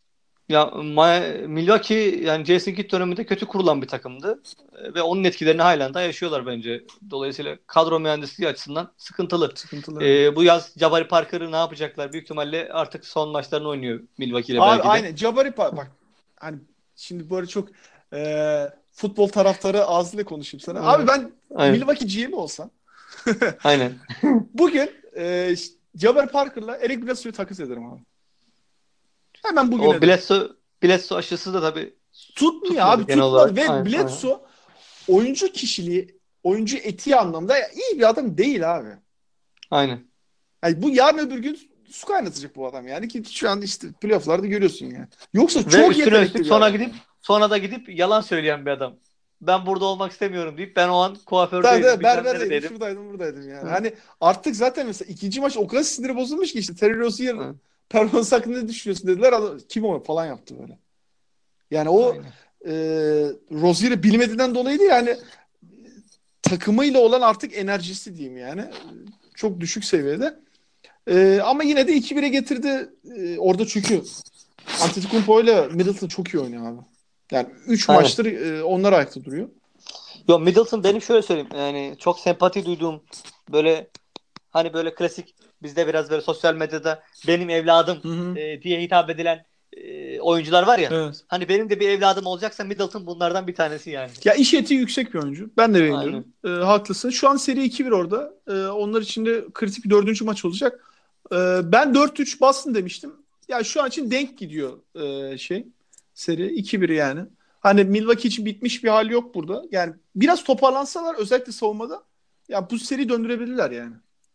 Ya Milwaukee yani Jason Kidd döneminde kötü kurulan bir takımdı. Ve onun etkilerini halen daha yaşıyorlar bence. Dolayısıyla kadro mühendisliği açısından sıkıntılı. Sıkıntılı, evet. Bu yaz Jabari Parker'ı ne yapacaklar? Büyük ihtimalle artık son maçlarını oynuyor Milwaukee ile Abi belki de. aynen. Bak hani şimdi böyle çok futbol taraftarı ağzıyla konuşayım sana. Abi Hı. ben Aynen. Milwaukee GM olsam Aynen. bugün Jabari Parker'la Eric Bledsoe'yu takas ederim abi. Hemen bugün O ederim. Bledsoe aşısı da tabii Tutmuyor tutmadı abi, genel tutmadı olarak. ve Aynen. Aynen. Bledsoe oyuncu kişiliği, oyuncu etiği anlamda iyi bir adam değil abi. Aynen. Yani bu yarın öbür gün su kaynatacak bu adam yani, ki şu an işte playoff'larda görüyorsun yani. Yoksa Ve çok üstüne üstlük yetenekli bir adam yani. sonra da gidip yalan söyleyen bir adam. Ben burada olmak istemiyorum deyip ben o an Tabii kuafördeydim, tabii, bilmem berberdeydim, neredeydim. şuradaydım, buradaydım yani. Hı. Hani artık zaten mesela ikinci maç o kadar siniri bozulmuş ki, işte Terry Rozier Hı. performans hakkında ne düşünüyorsun dediler. Adam, kim o falan yaptı böyle. Yani o Aynen. e, Rozier'i bilmediğinden dolayı değil yani, takımıyla olan artık enerjisi diyeyim yani. Çok düşük seviyede. Ama yine de 2-1'e getirdi. Orada çünkü Antetokounmpo ile Middleton çok iyi oynuyor abi. Yani 3 Aynen. maçtır onlar ayakta duruyor. Yo, Middleton benim şöyle söyleyeyim. Yani çok sempati duyduğum, böyle hani böyle klasik, bizde biraz böyle sosyal medyada benim evladım Hı hı. diye hitap edilen oyuncular var ya. Evet. Hani benim de bir evladım olacaksa Middleton bunlardan bir tanesi yani. Ya iş etiği yüksek bir oyuncu. Ben de beğeniyorum. Aynen. Haklısın. Şu an seri 2-1 orada. Onlar için de kritik bir dördüncü maç olacak. Ben 4-3 Boston demiştim. Ya şu an için denk gidiyor seri 2-1 yani. Hani Milwaukee için bitmiş bir hal yok burada. Yani biraz toparlansalar özellikle savunmada, ya bu seri döndürebilirler yani.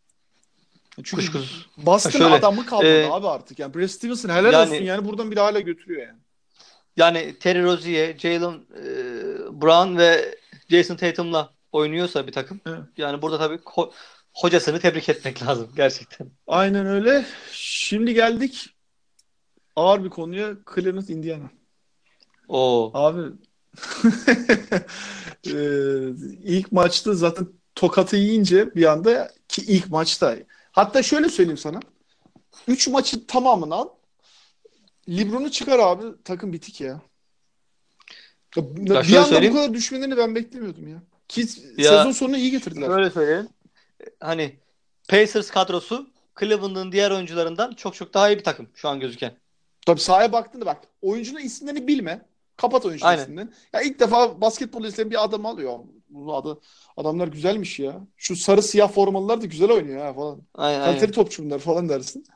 Çünkü Kuşkusuz. Ha Boston şöyle adamı kalmadı e, abi artık. Yani Brad Stevenson helal olsun yani yani, buradan bir hala götürüyor yani. Terry Rozier, Jalen Brown ve Jason Tatum'la oynuyorsa bir takım, Evet. yani burada tabii hocasını tebrik etmek lazım gerçekten. Aynen öyle. Şimdi geldik ağır bir konuya. Cleveland, Indiana. Oo. Abi ilk maçta zaten tokatı yiyince bir anda, ki ilk maçta, hatta şöyle söyleyeyim sana, 3 maçı tamamını al, LeBron'u çıkar abi, takım bitik ya. Ya Bir şöyle anda bu söyleyeyim. kadar düşmelerini ben beklemiyordum ya. Ki sezon Ya sonunu iyi getirdiler. şöyle söyleyeyim. Hani Pacers kadrosu Cleveland'ın diğer oyuncularından çok çok daha iyi bir takım şu an gözüken. Tabii sahaya baktığında bak. Oyuncunun isimlerini bilme. Kapat oyuncunun Aynen. isimlerini. Ya ilk defa basketbol izleyen bir adam alıyor. Bu adamlar güzelmiş ya. Şu sarı siyah formalılar da güzel oynuyor ha falan. Aynen. Kaliteli Aynen. topçu bunlar falan dersin.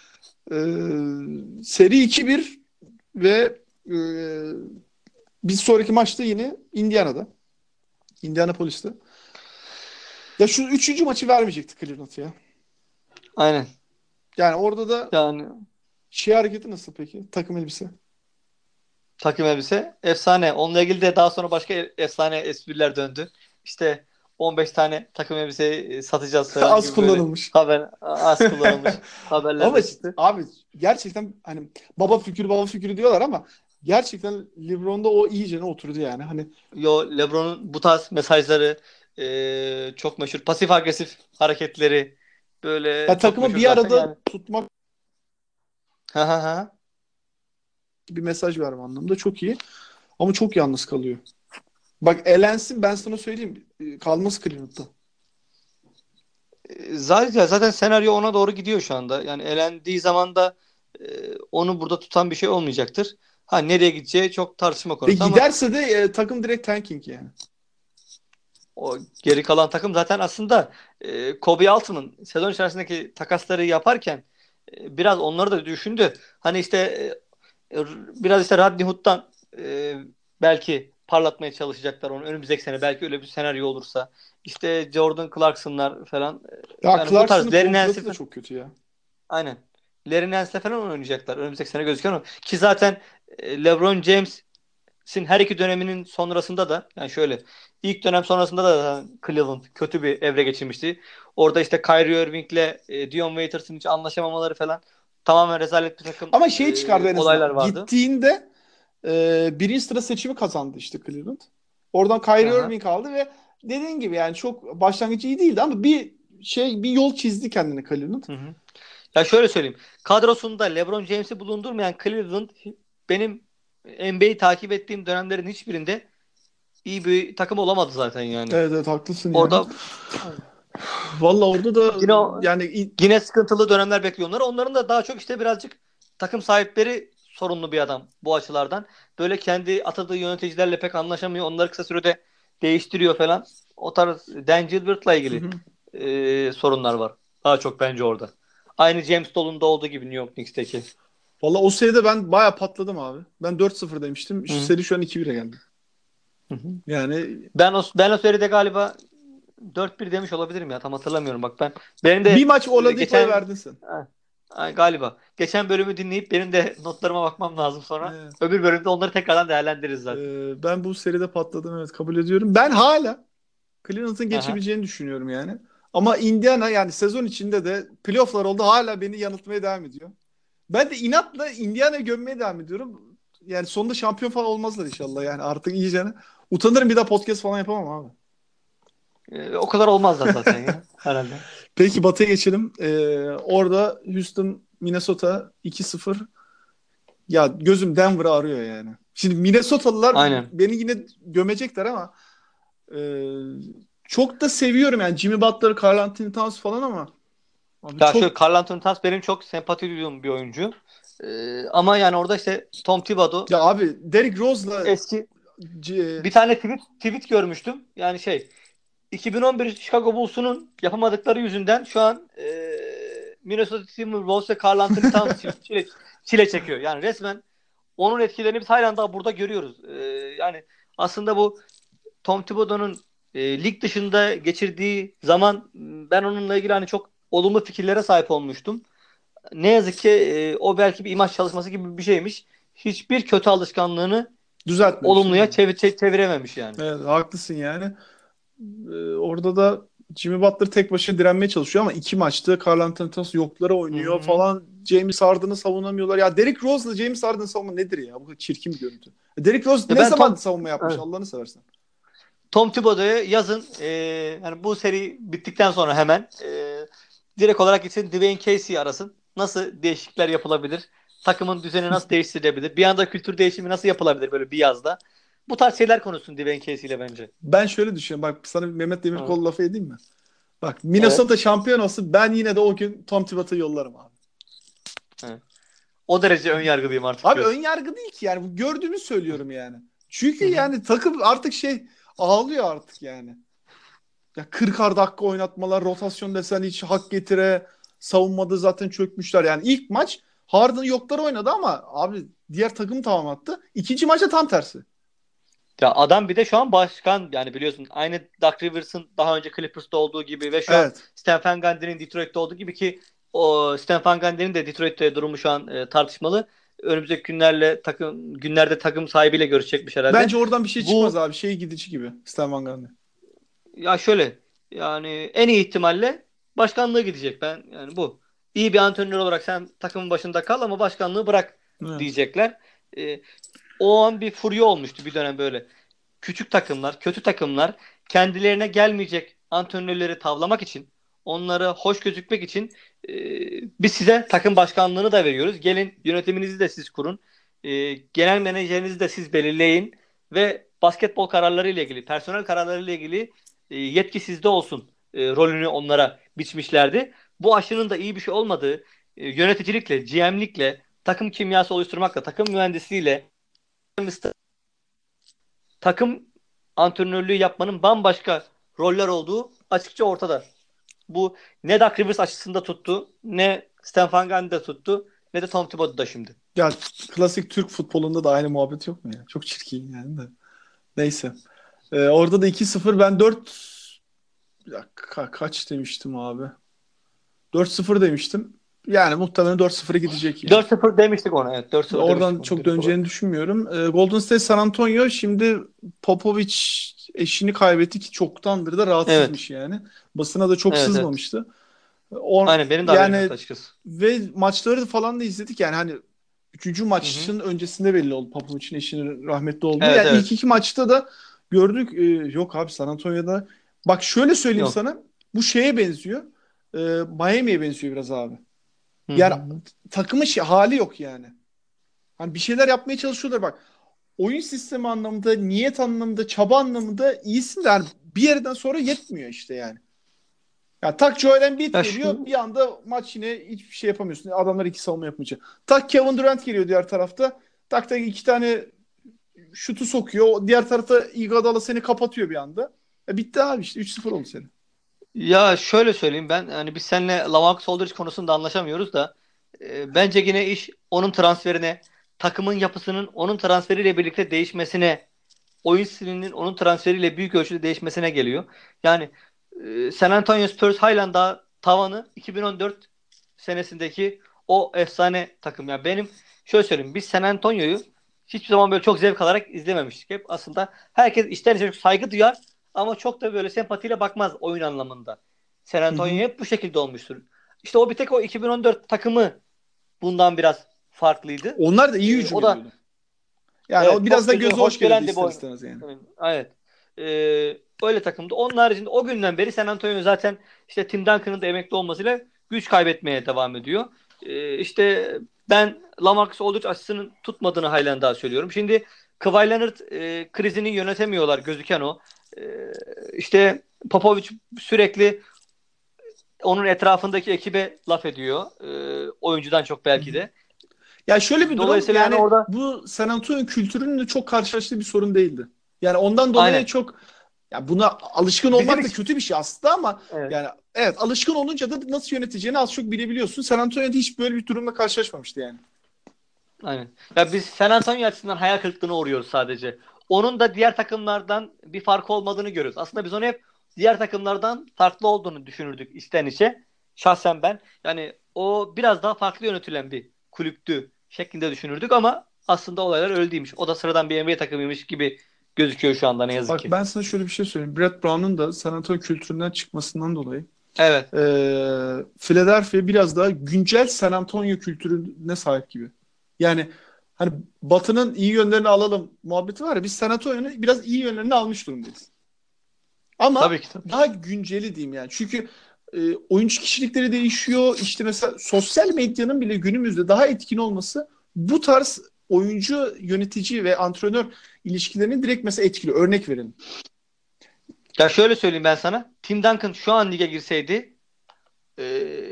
Seri 2-1 ve e, bir sonraki maçta yine Indiana'da. Indianapolis'te. Ya şu üçüncü maçı vermeyecekti Cleveland ya. Aynen. Yani orada da Yani şey hareketi nasıl peki? Takım elbise. takım elbise efsane. Onunla ilgili de daha sonra başka efsane espriler döndü. İşte 15 tane takım elbise satacağız falan Az gibi böyle kullanılmış. az kullanılmış haberler Ama de çıktı. abi gerçekten hani baba figürü diyorlar ama gerçekten LeBron'da o iyicene oturdu yani. Hani LeBron'un bu tarz mesajları, çok meşhur pasif agresif hareketleri ya böyle çok takımı meşhur bir zaten arada yani. tutmak Ha ha ha. gibi mesaj verme anlamında çok iyi. Ama çok yalnız kalıyor. Bak elensin, ben sana söyleyeyim. Kalması Cleveland'da. Zaten senaryo ona doğru gidiyor şu anda. Yani elendiği zaman da onu burada tutan bir şey olmayacaktır. Ha, nereye gideceği çok tartışma Ve konusu ama giderse de takım direkt tanking yani. o geri kalan takım zaten aslında Kobe Altın'ın sezon içerisindeki takasları yaparken biraz onları da düşündü. Hani işte biraz işte Rodney Hood'dan belki parlatmaya çalışacaklar onu önümüzdeki sene, belki öyle bir senaryo olursa. İşte Jordan Clarkson'lar falan, Ya yani bu tarz Clarkson'ın Larry kontratı Nance da falan, çok kötü ya. aynen. Larry Nance'le falan oynayacaklar. Önümüzdeki sene gözüken o. Ki zaten LeBron James her iki döneminin sonrasında da, yani şöyle, ilk dönem sonrasında da Cleveland kötü bir evre geçirmişti. Orada işte Kyrie Irving'le Dion Waiters'ın hiç anlaşamamaları falan, tamamen rezalet bir takım Ama şey çıkardı en olaylar azından. vardı. Gittiğinde birinci sıra seçimi kazandı işte Cleveland. Oradan Kyrie Aha. Irving aldı ve dediğin gibi yani çok başlangıcı iyi değildi ama bir yol çizdi kendine Cleveland. Hı hı. Ya şöyle söyleyeyim. Kadrosunda LeBron James'i bulundurmayan Cleveland benim NBA'yi takip ettiğim dönemlerin hiçbirinde iyi bir takım olamadı zaten yani. Evet, evet, haklısın yani. Orada Valla orada da yine yani yine sıkıntılı dönemler bekliyor onları. Onların da daha çok işte birazcık takım sahipleri sorunlu bir adam bu açılardan. Böyle kendi atadığı yöneticilerle pek anlaşamıyor. Onları kısa sürede değiştiriyor falan. O tarz Dan Gilbert'la Hı ilgili hı. sorunlar var. Daha çok bence orada. Aynı James Dolan'da olduğu gibi New York Knicks'teki. Valla o seride ben bayağı patladım abi. Ben 4-0 demiştim. Hı Şu hı. seri şu an 2-1'e geldi. Hı hı. Yani Ben o seride galiba 4-1 demiş olabilirim ya. Tam hatırlamıyorum bak ben. Benim bir de maç Oladipo'ya geçen verdin sen. galiba geçen bölümü dinleyip benim de notlarıma bakmam lazım sonra. Evet. Öbür bölümde onları tekrardan değerlendiririz zaten. Ben bu seride patladım, evet, kabul ediyorum. Ben hala Cleveland'ın Aha. geçebileceğini düşünüyorum yani. Ama Indiana yani sezon içinde de playofflar oldu, hala beni yanıltmaya devam ediyor. Ben de inatla Indiana'yı gömmeye devam ediyorum. Yani sonunda şampiyon falan olmazlar inşallah yani, artık iyice. Utanırım, bir daha podcast falan yapamam abi. O kadar olmazlar zaten ya herhalde. Peki Batı'ya geçelim. Orada Houston Minnesota 2-0. Ya gözüm Denver'ı arıyor yani. Şimdi Minnesotalılar Aynen. beni yine gömecekler ama e, çok da seviyorum yani Jimmy Butler, Karl Anthony Towns falan ama abi Ya şöyle çok, Karl Anthony Towns benim çok sempati duyduğum bir oyuncu. Ama yani orada işte Tom Thibodeau ya abi Derrick Rose'la eski C- bir tane tweet görmüştüm. Yani 2011 Chicago Bulls'un yapamadıkları yüzünden şu an Minnesota Timberwolves ve Karl Anthony Towns çile çekiyor. Yani resmen onun etkilerini biz hala daha burada görüyoruz. Yani aslında bu Tom Thibodeau'nun lig dışında geçirdiği zaman ben onunla ilgili hani çok olumlu fikirlere sahip olmuştum. Ne yazık ki o belki bir imaj çalışması gibi bir şeymiş. Hiçbir kötü alışkanlığını düzeltmemiş değil olumluya mi? çevirememiş yani. Evet, haklısın yani. Orada da Jimmy Butler tek başına direnmeye çalışıyor ama iki maçta Karl Anthony Towns yoklara Hı oynuyor hı. falan. James Harden'ı savunamıyorlar. Ya Derrick Rose'la James Harden'ı savunma nedir ya? Bu kadar çirkin bir görüntü. Derrick Rose Ya ne ben zaman savunma yapmış Evet. Allah'ını seversen. Tom Thibodeau'ya yazın yani bu seri bittikten sonra hemen direkt olarak gitsin Dwayne Casey'i arasın. Nasıl değişiklikler yapılabilir? Takımın düzeni nasıl değiştirilebilir? Bir anda kültür değişimi nasıl yapılabilir böyle bir yazda? Bu tarz şeyler konuşsun Dwayne Casey ile bence. Ben şöyle düşünüyorum. Bak sana bir Mehmet Hı. Demirkol lafı edeyim mi? Bak Evet. Minnesota şampiyon olsun, ben yine de o gün Tom Thibodeau'yu yollarım abi. Hı. O derece ön yargılıyım artık Abi ön diyorsun. yargı değil ki yani. Bu gördüğümü söylüyorum yani. Çünkü Hı hı. yani takım artık ağlıyor artık yani. Ya 40'ar dakika oynatmalar, rotasyon desen hiç hak getire. Savunmada zaten çökmüşler. Yani ilk maç Harden yokları oynadı ama abi diğer takım tamamlattı. İkinci maçta tam tersi. Ya adam bir de şu an başkan yani biliyorsun aynı Doug Rivers'ın daha önce Clippers'ta olduğu gibi ve şu an Evet. Stan Van Gundy'nin Detroit'te olduğu gibi ki o Stan Van Gundy'nin de Detroit'te durumu şu an tartışmalı. Önümüzdeki günlerde takım sahibiyle görüşecekmiş herhalde. Bence oradan bir şey çıkmaz Bu abi. Gidici gibi. Stan Van Gundy. ya şöyle yani en iyi ihtimalle başkanlığı gidecek ben yani bu. İyi bir antrenör olarak sen takımın başında kal ama başkanlığı bırak Evet. diyecekler. E, O an bir furya olmuştu bir dönem böyle. Küçük takımlar, kötü takımlar kendilerine gelmeyecek antrenörleri tavlamak için, onlara hoş gözükmek için e, biz size takım başkanlığını da veriyoruz. Gelin yönetiminizi de siz kurun. Genel menajerinizi de siz belirleyin ve basketbol kararları ile ilgili, personel kararları ile ilgili yetki sizde olsun rolünü onlara biçmişlerdi. Bu aşının da iyi bir şey olmadığı yöneticilikle, GM'likle, takım kimyası oluşturmakla, takım mühendisliğiyle takım antrenörlüğü yapmanın bambaşka roller olduğu açıkça ortada. Bu ne Doug Rivers açısında tuttu, ne Stan Van Gundy'de tuttu, ne de Tom Thibodeau'da şimdi. Ya klasik Türk futbolunda da aynı muhabbet yok mu ya? Çok çirkin yani de. Neyse. Orada da 2-0, ben 4 kaç demiştim abi? 4-0 demiştim. Yani muhtemelen 4-0'a gidecek yani. 4-0 demiştik ona. Evet, 4-0 Oradan demiştik onu çok direkt olarak. döneceğini düşünmüyorum. Golden State San Antonio şimdi Popovich eşini kaybetti ki çoktandır da Evet. rahatsızmış yani. Basına da çok Evet, evet. sızmamıştı. Aynen benim de haberim Yani yoktu açıkçası. ve maçları falan da izledik yani, hani üçüncü Hı hı. maçın öncesinde belli oldu Popovich'in eşinin rahmetli olduğu. Evet, Yani ilk evet. iki maçta da gördük. Yok abi, San Antonio'da bak şöyle söyleyeyim Yok. sana, bu şeye benziyor. Miami'ye benziyor biraz abi. Hı Yani hı. takımın hali yok yani. Hani bir şeyler yapmaya çalışıyorlar bak. Oyun sistemi anlamında, niyet anlamında, çaba anlamında iyisin de yani bir yerden sonra yetmiyor işte yani. Ya tak Joel Embiid Ya geliyor şu bir anda maç yine hiçbir şey yapamıyorsun. Adamlar iki savunma yapınca. Tak Kevin Durant geliyor diğer tarafta. Tak tak iki tane şutu sokuyor. Diğer tarafta Iguodala seni kapatıyor bir anda. Bitti abi işte 3-0 oldu senin. Ya şöyle söyleyeyim, ben hani biz seninle Lamarcus Aldridge konusunda anlaşamıyoruz da bence yine iş onun transferine, takımın yapısının onun transferiyle birlikte değişmesine, oyun stilinin onun transferiyle büyük ölçüde değişmesine geliyor. Yani San Antonio Spurs halen daha tavanı 2014 senesindeki o efsane takım. Yani benim şöyle söyleyeyim, biz San Antonio'yu hiçbir zaman böyle çok zevk alarak izlememiştik. Hep aslında herkes içten içe çok saygı duyar ama çok da böyle sempatiyle bakmaz oyun anlamında. San Hı Antonio hı. hep bu şekilde olmuştur. İşte o bir tek o 2014 takımı bundan biraz farklıydı. Onlar da iyi hücum O da ediyordu. Yani o evet, biraz çok da gözü göze hoş hoş geliyordu gelen de bir ister oyun. istemez yani. Evet. Öyle takımdı. Onun haricinde o günden beri San Antonio zaten işte Tim Duncan'ın da emekli olmasıyla güç kaybetmeye devam ediyor. İşte ben LaMarcus Aldridge açısının tutmadığını halen daha söylüyorum. Şimdi Kawhi Leonard krizini yönetemiyorlar, gözüken o. İşte Popovich sürekli onun etrafındaki ekibe laf ediyor. Oyuncudan çok Hı belki hı. de. Ya şöyle bir durum Dolayısıyla yani yani orada bu San Antonio kültürünün de çok karşılaştığı bir sorun değildi. Yani ondan dolayı aynen. çok ya buna alışkın Bizim olmak da için. kötü bir şey aslında ama Evet. yani evet alışkın olunca da nasıl yöneteceğini az çok bilebiliyorsun. San Antonio'da hiç böyle bir durumla karşılaşmamıştı yani. Aynen. Ya biz San Antonio açısından hayal kırıklığına uğruyoruz sadece. Onun da diğer takımlardan bir farkı olmadığını görüyoruz. Aslında biz onu hep diğer takımlardan farklı olduğunu düşünürdük içten içe. Şahsen ben. Yani o biraz daha farklı yönetilen bir kulüptü şeklinde düşünürdük ama aslında olaylar öyle değilmiş. O da sıradan bir NBA takımıymış gibi gözüküyor şu anda, ne yazık Bak ki. ben sana şöyle bir şey söyleyeyim. Brett Brown'un da San Antonio kültüründen çıkmasından dolayı Evet. Philadelphia biraz daha güncel San Antonio kültürüne sahip gibi. Yani hani Batı'nın iyi yönlerini alalım muhabbeti var ya biz San Antonio'nun biraz iyi yönlerini almış durumdayız. Ama Tabii ki, tabii. daha günceli diyeyim yani. Çünkü oyuncu kişilikleri değişiyor. İşte mesela sosyal medyanın bile günümüzde daha etkin olması bu tarz oyuncu, yönetici ve antrenör ilişkilerini direkt mesela etkili. Örnek verelim. Ya şöyle söyleyeyim ben sana. Tim Duncan şu an lige girseydi e,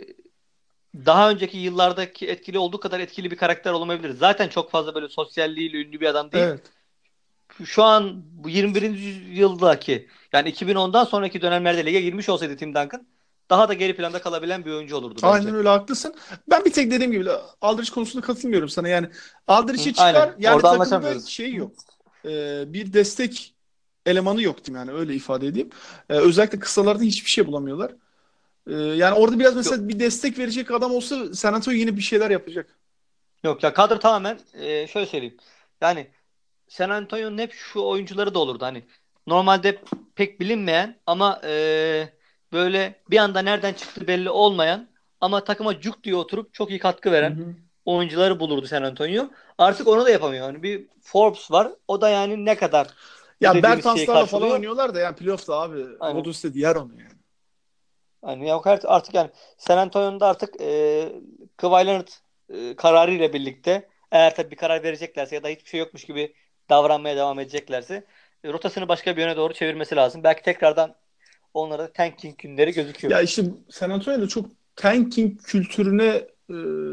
daha önceki yıllardaki etkili olduğu kadar etkili bir karakter olamayabilir. Zaten çok fazla böyle sosyalliğiyle ünlü bir adam değil. Evet. Şu an bu 21. yüzyıldaki, yani 2010'dan sonraki dönemlerde lige girmiş olsaydı Tim Duncan daha da geri planda kalabilen bir oyuncu olurdu Aynen bence. öyle haklısın. Ben bir tek dediğim gibi Aldridge konusunda katılmıyorum sana. Yani Aldridge'i Hı, çıkar aynen. yani Orada takımda anlaşamıyoruz. şey Hı. yok. Bir destek elemanı yok diyeyim yani öyle ifade edeyim. Özellikle kısalarda hiçbir şey bulamıyorlar. Yani orada biraz Yok, mesela bir destek verecek adam olsa San Antonio yine bir şeyler yapacak. yok ya, kadro tamamen şöyle söyleyeyim. Yani San Antonio'nun hep şu oyuncuları da olurdu. Hani normalde pek bilinmeyen ama böyle bir anda nereden çıktı belli olmayan ama takıma cuk diye oturup çok iyi katkı Hı veren hı. oyuncuları bulurdu San Antonio. Artık onu da yapamıyor. Hani bir Forbes var. O da yani ne kadar bu Ya dediğimiz şeyi Bertanslarla falan karşılıyor. oynuyorlar da yani playoff'ta abi Hani Golden State yer onu yani. hani ya artık yani San Antonio'da artık Kawhi Leonard kararı ile birlikte, eğer tabii bir karar vereceklerse ya da hiçbir şey yokmuş gibi davranmaya devam edeceklerse rotasını başka bir yöne doğru çevirmesi lazım. Belki tekrardan onlara da tanking günleri gözüküyor. Ya işte San Antonio'da çok tanking kültürüne e,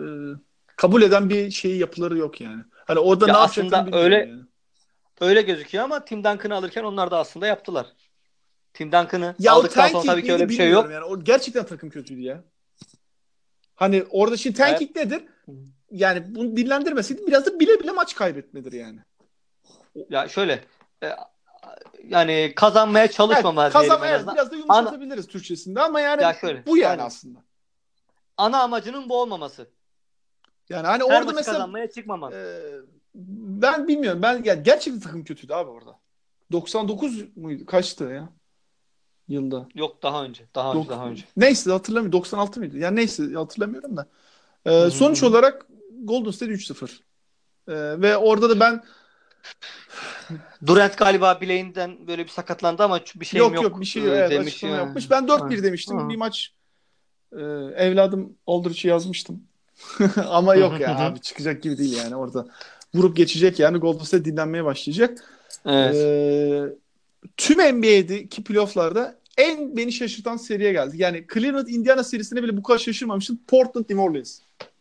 kabul eden bir şeyi yapıları yok yani. Hani orada Ya ne yapacaklarını aslında bilmiyorum öyle yani. öyle gözüküyor ama Tim Duncan'ı alırken onlar da aslında yaptılar. Tim Duncan'ı Ya o aldıktan sonra tanking tabii ki öyle miydi bir şey bilmiyorum yok. yani. O gerçekten takım kötüydü ya. Hani orada şimdi Ya, tanking nedir? Yani bunu dillendirmeseydi biraz da bile bile maç kaybetmedir yani. ya şöyle e, yani kazanmaya Evet, çalışmama diyelim kazan en evet azından. biraz da Ana, yumuşatabiliriz Türkçesinde ama yani ya şöyle bu yani aynen. aslında. Ana amacının bu olmaması. Yani hani Her orada maçı mesela kazanmaya çıkmaman. e, ben bilmiyorum. Ben yani gerçekten takım kötüydü abi orada. 99 muydu? Kaçtı ya yılda? Yok, daha önce. Daha önce. Daha önce. Neyse hatırlamıyorum. 96 mıydı? Yani neyse hatırlamıyorum da. Hı hı hı. Sonuç Hı. olarak Golden State 3-0. Ve orada da ben Durant galiba bileğinden böyle bir sakatlandı ama bir şeyim yok bir yok şey evet demiş açıklama ya. yapmış. Ben 4-1 Hı. demiştim. Bir Hı. maç evladım Aldrich'i yazmıştım. Ama Hı hı yok hı ya hı. abi çıkacak gibi değil yani orada. vurup geçecek yani. Golden State dinlenmeye başlayacak. Evet. Ee, Tüm NBA'deki playoff'larda en beni şaşırtan seriye geldi. Yani Cleveland Indiana serisine bile bu kadar şaşırmamıştım. Portland New Orleans.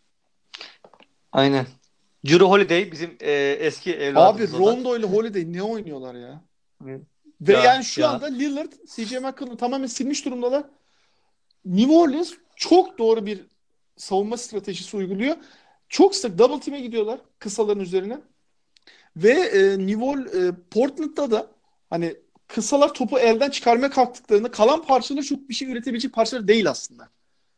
Aynen. Jrue Holiday bizim eski Abi evladımız o da. Rondo ile Holiday ne oynuyorlar ya? Evet. Ve yani Ya şu ya. anda Lillard, CJ McCollum'u tamamen silmiş durumdalar. New Orleans çok doğru bir savunma stratejisi uyguluyor. Çok sık double team'e gidiyorlar kısaların üzerine. Ve Portland'da da hani kısalar topu elden çıkarmaya kalktıklarında kalan parçalar çok bir şey üretebilecek parçalar değil aslında.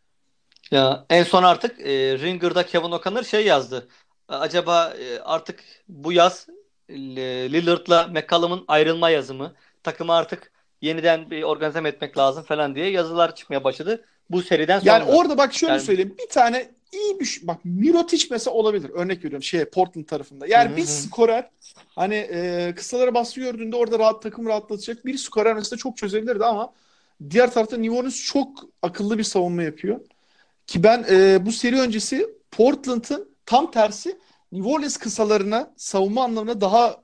Ya en son artık Ringer'da Kevin O'Connor şey yazdı. Acaba artık bu yaz Lillard'la McCollum'un ayrılma yazı mı? Takımı artık yeniden bir organize etmek lazım falan diye yazılar çıkmaya başladı. Bu seriden Yani sonra. orada bak şöyle Yani söyleyeyim. Bir tane iyi bir bak Mirotic mesela olabilir. Örnek veriyorum Portland tarafında. hı Yani hı bir hı. skorer hani kısalara baskı gördüğünde orada rahat takım rahatlatacak bir skorer mesela çok çözebilirdi ama diğer tarafta New Orleans çok akıllı bir savunma yapıyor. Ki ben bu seri öncesi Portland'ın tam tersi New Orleans kısalarına savunma anlamında daha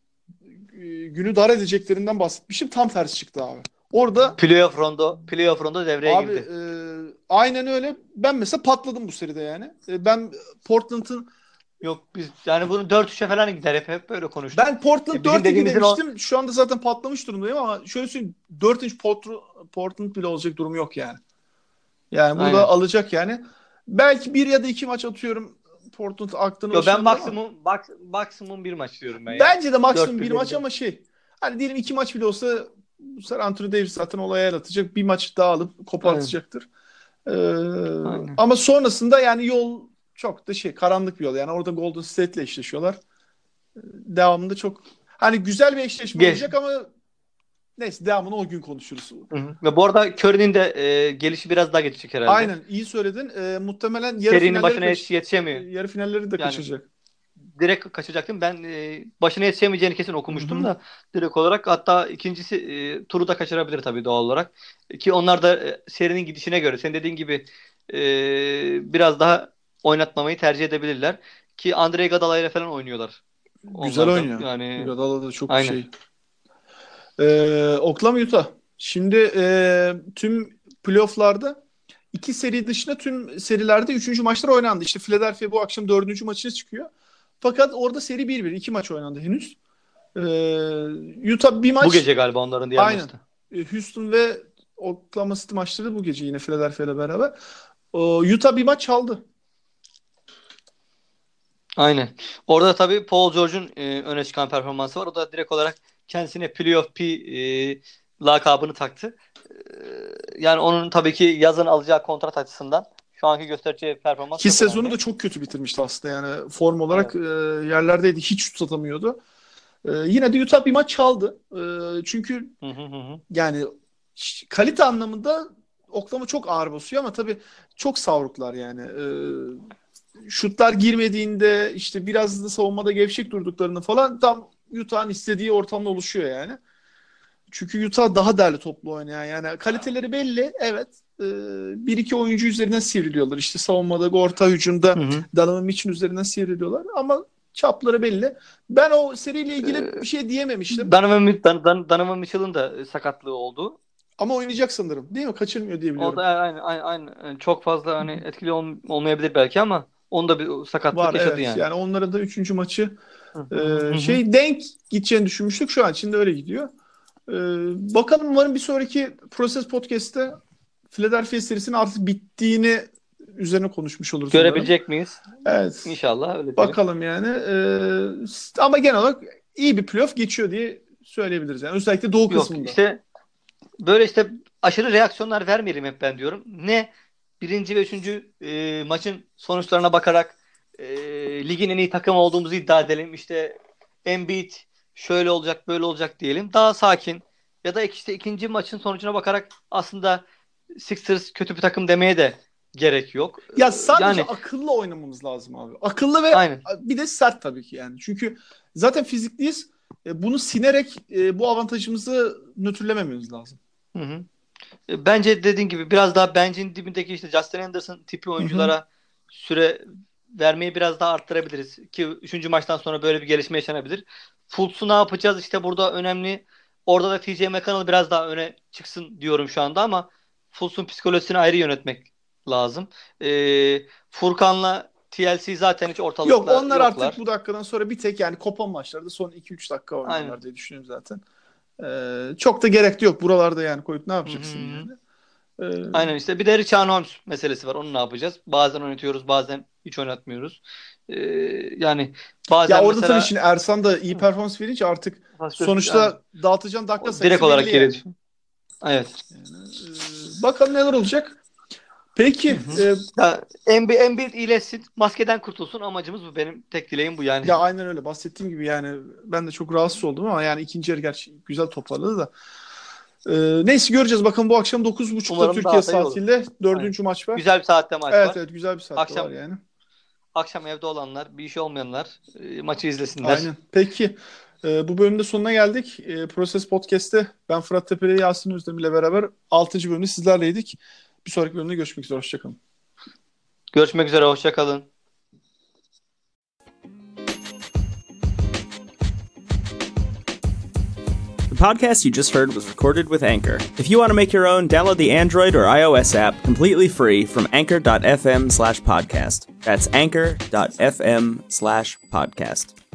günü dar edeceklerinden bahsetmişim. Tam tersi çıktı abi. Orada Playoff rondo devreye abi girdi. aynen öyle. Ben mesela patladım bu seride yani. Ben Portland'ın Yok biz yani bunu 4-3'e falan gider hep böyle konuştuk. ben Portland Bizim 4-2 dediğimizin o demiştim. Şu anda zaten patlamış durumdayım ama şöyle söyleyeyim 4. Portland bile olacak durum yok yani. Yani burada aynen. alacak yani. Belki bir ya da iki maç atıyorum. Portland aklını Yo ben başına alır ama maksimum bir maç diyorum ben ya. bence de maksimum 4-1 bir maç geride. ama hani diyelim iki maç bile olsa bu sefer Anthony Davis zaten olaya el atacak. Bir maç daha alıp Aynen. kopartacaktır. Ee, Aynen. Ama sonrasında yani yol çok da karanlık bir yol. Yani orada Golden State'le eşleşiyorlar. Devamında çok hani güzel bir eşleşme Geç. olacak ama neyse devamını o gün konuşuruz. Hı hı. Ve bu arada Curry'nin de gelişi biraz daha geçecek herhalde. Aynen iyi söyledin. Muhtemelen Serinin başına yetişemiyor. yarı finalleri de Yani kaçacak. direkt kaçacaktım. Ben başına yetişemeyeceğini kesin Hı okumuştum hı. da direkt olarak hatta ikincisi turu da kaçırabilir tabii doğal olarak. Ki onlar da serinin gidişine göre senin dediğin gibi biraz daha oynatmamayı tercih edebilirler. Ki Andre Iguodala ile falan oynuyorlar. Güzel Onlar da oynuyor. yani Iguodala da çok aynen. şey. Oklahoma Utah. Şimdi tüm playofflarda iki seri dışında tüm serilerde üçüncü maçlar oynandı. İşte Philadelphia bu akşam dördüncü maçına çıkıyor. Fakat orada seri 1-1. İki maç oynandı henüz. Utah bir Bu maç gece galiba onların diğer aynen. maçta. Houston ve Oklahoma City maçları bu gece yine Philadelphia ile beraber. Utah bir maç çaldı. Aynen. Orada tabii Paul George'un öne çıkan performansı var. O da direkt olarak kendisine Playoff P lakabını taktı. Yani onun tabii ki yazın alacağı kontrat açısından şu anki göstereceği performans Ki çok sezonu da önemli. çok kötü bitirmişti aslında yani form olarak Evet. yerlerdeydi hiç tutamıyordu. Yine de Utah bir maç çaldı. Çünkü Hı hı hı. Hı. yani kalite anlamında Oklahoma çok ağır basıyor ama tabii çok savruklar yani. Şutlar girmediğinde işte biraz da savunmada gevşek durduklarını falan tam Utah'ın istediği ortamda oluşuyor yani. Çünkü Utah daha derli toplu oynayan yani kaliteleri belli evet. Bir iki oyuncu üzerinden sivriliyorlar. İşte savunmada, orta hücumda Hı hı. Donovan Mitchell üzerinden sivriliyorlar ama çapları belli. Ben o seriyle ilgili Ee, bir şey diyememiştim. Donovan Mitchell'ın da sakatlığı oldu. Ama oynayacak sanırım. Değil mi? Kaçırmıyor diye O da biliyorum. aynı. Yani çok fazla hani etkili olmayabilir belki ama onda bir sakatlık Var yaşadı evet. yani. Yani onların da üçüncü maçı Hı hı hı hı. denk gideceğini düşünmüştük. Şu an için de öyle gidiyor. E, Bakalım umarım bir sonraki Proses Podcast'te Philadelphia serisinin artık bittiğini üzerine konuşmuş oluruz umarım. Görebilecek miyiz? Evet. İnşallah öyle diyelim. Bakalım yani. Ama genel olarak iyi bir playoff geçiyor diye söyleyebiliriz. Yani özellikle doğu Yok kısmında. işte böyle işte aşırı reaksiyonlar vermeyelim hep ben diyorum. Ne birinci ve üçüncü maçın sonuçlarına bakarak ligin en iyi takımı olduğumuzu iddia edelim. İşte Embiid şöyle olacak böyle olacak diyelim. Daha sakin ya da işte ikinci maçın sonucuna bakarak aslında Sixers kötü bir takım demeye de gerek yok. Ya sadece Yani akıllı oynamamız lazım abi. Akıllı ve aynen. bir de sert tabii ki yani. Çünkü zaten fizikliyiz. Bunu sinerek bu avantajımızı nötrlememiz lazım. Hı hı. Bence dediğin gibi biraz daha bencin dibindeki işte Justin Anderson tipi Hı hı. oyunculara süre vermeyi biraz daha arttırabiliriz. Ki 3. maçtan sonra böyle bir gelişme yaşanabilir. Fultz'u ne yapacağız? İşte burada önemli. Orada da TJ McConnell biraz daha öne çıksın diyorum şu anda ama Fultz'un psikolojisini ayrı yönetmek lazım. Furkan'la TLC zaten hiç Yok, ortalıkta onlar artık yoklar. bu dakikadan sonra bir tek yani kopan maçlarda son 2-3 dakika Aynen. oynarlar diye düşünüyorum zaten. Çok da gerek de yok buralarda yani koyup ne Hı yapacaksın hı. yani. Ee, Aynen işte. Bir de Richarlison Holmes meselesi var. Onu ne yapacağız? Bazen oynatıyoruz, bazen hiç oynatmıyoruz. Ee, yani Ya bazen orada tabii mesela şimdi Ersan da iyi performans verince artık yani, sonuçta dağıtacağın dakika direkt sayısı belli olarak geri yani. düşün. Evet. Yani, bakalım neler olacak. Hı Peki hı. Ya, Embiid iyileşsin, maskeden kurtulsun. Amacımız bu. Benim tek dileğim bu yani. ya aynen öyle bahsettiğim gibi yani ben de çok rahatsız oldum ama yani ikinci yarı gerçi güzel toparladı da. Neyse göreceğiz. Bakın bu akşam 9.30'da Umarım Türkiye daha da iyi olur. saatiyle Aynen. dördüncü maç var. Güzel bir saatte maç Evet var. evet, güzel bir saatte var Akşam yani. akşam evde olanlar, bir işi olmayanlar maçı izlesinler. Aynen. Peki bu bölümde sonuna geldik. Proses Podcast'te ben Fırat Tepeli, Yasin Özdemir ile beraber 6. bölümde sizlerleydik. Bir sonraki bölümde görüşmek üzere. Hoşçakalın. Görüşmek üzere. Hoşça kalın. The podcast you just heard was recorded with Anchor. If you want to make your own, download the Android or iOS app completely free from anchor.fm/podcast. That's anchor.fm/podcast.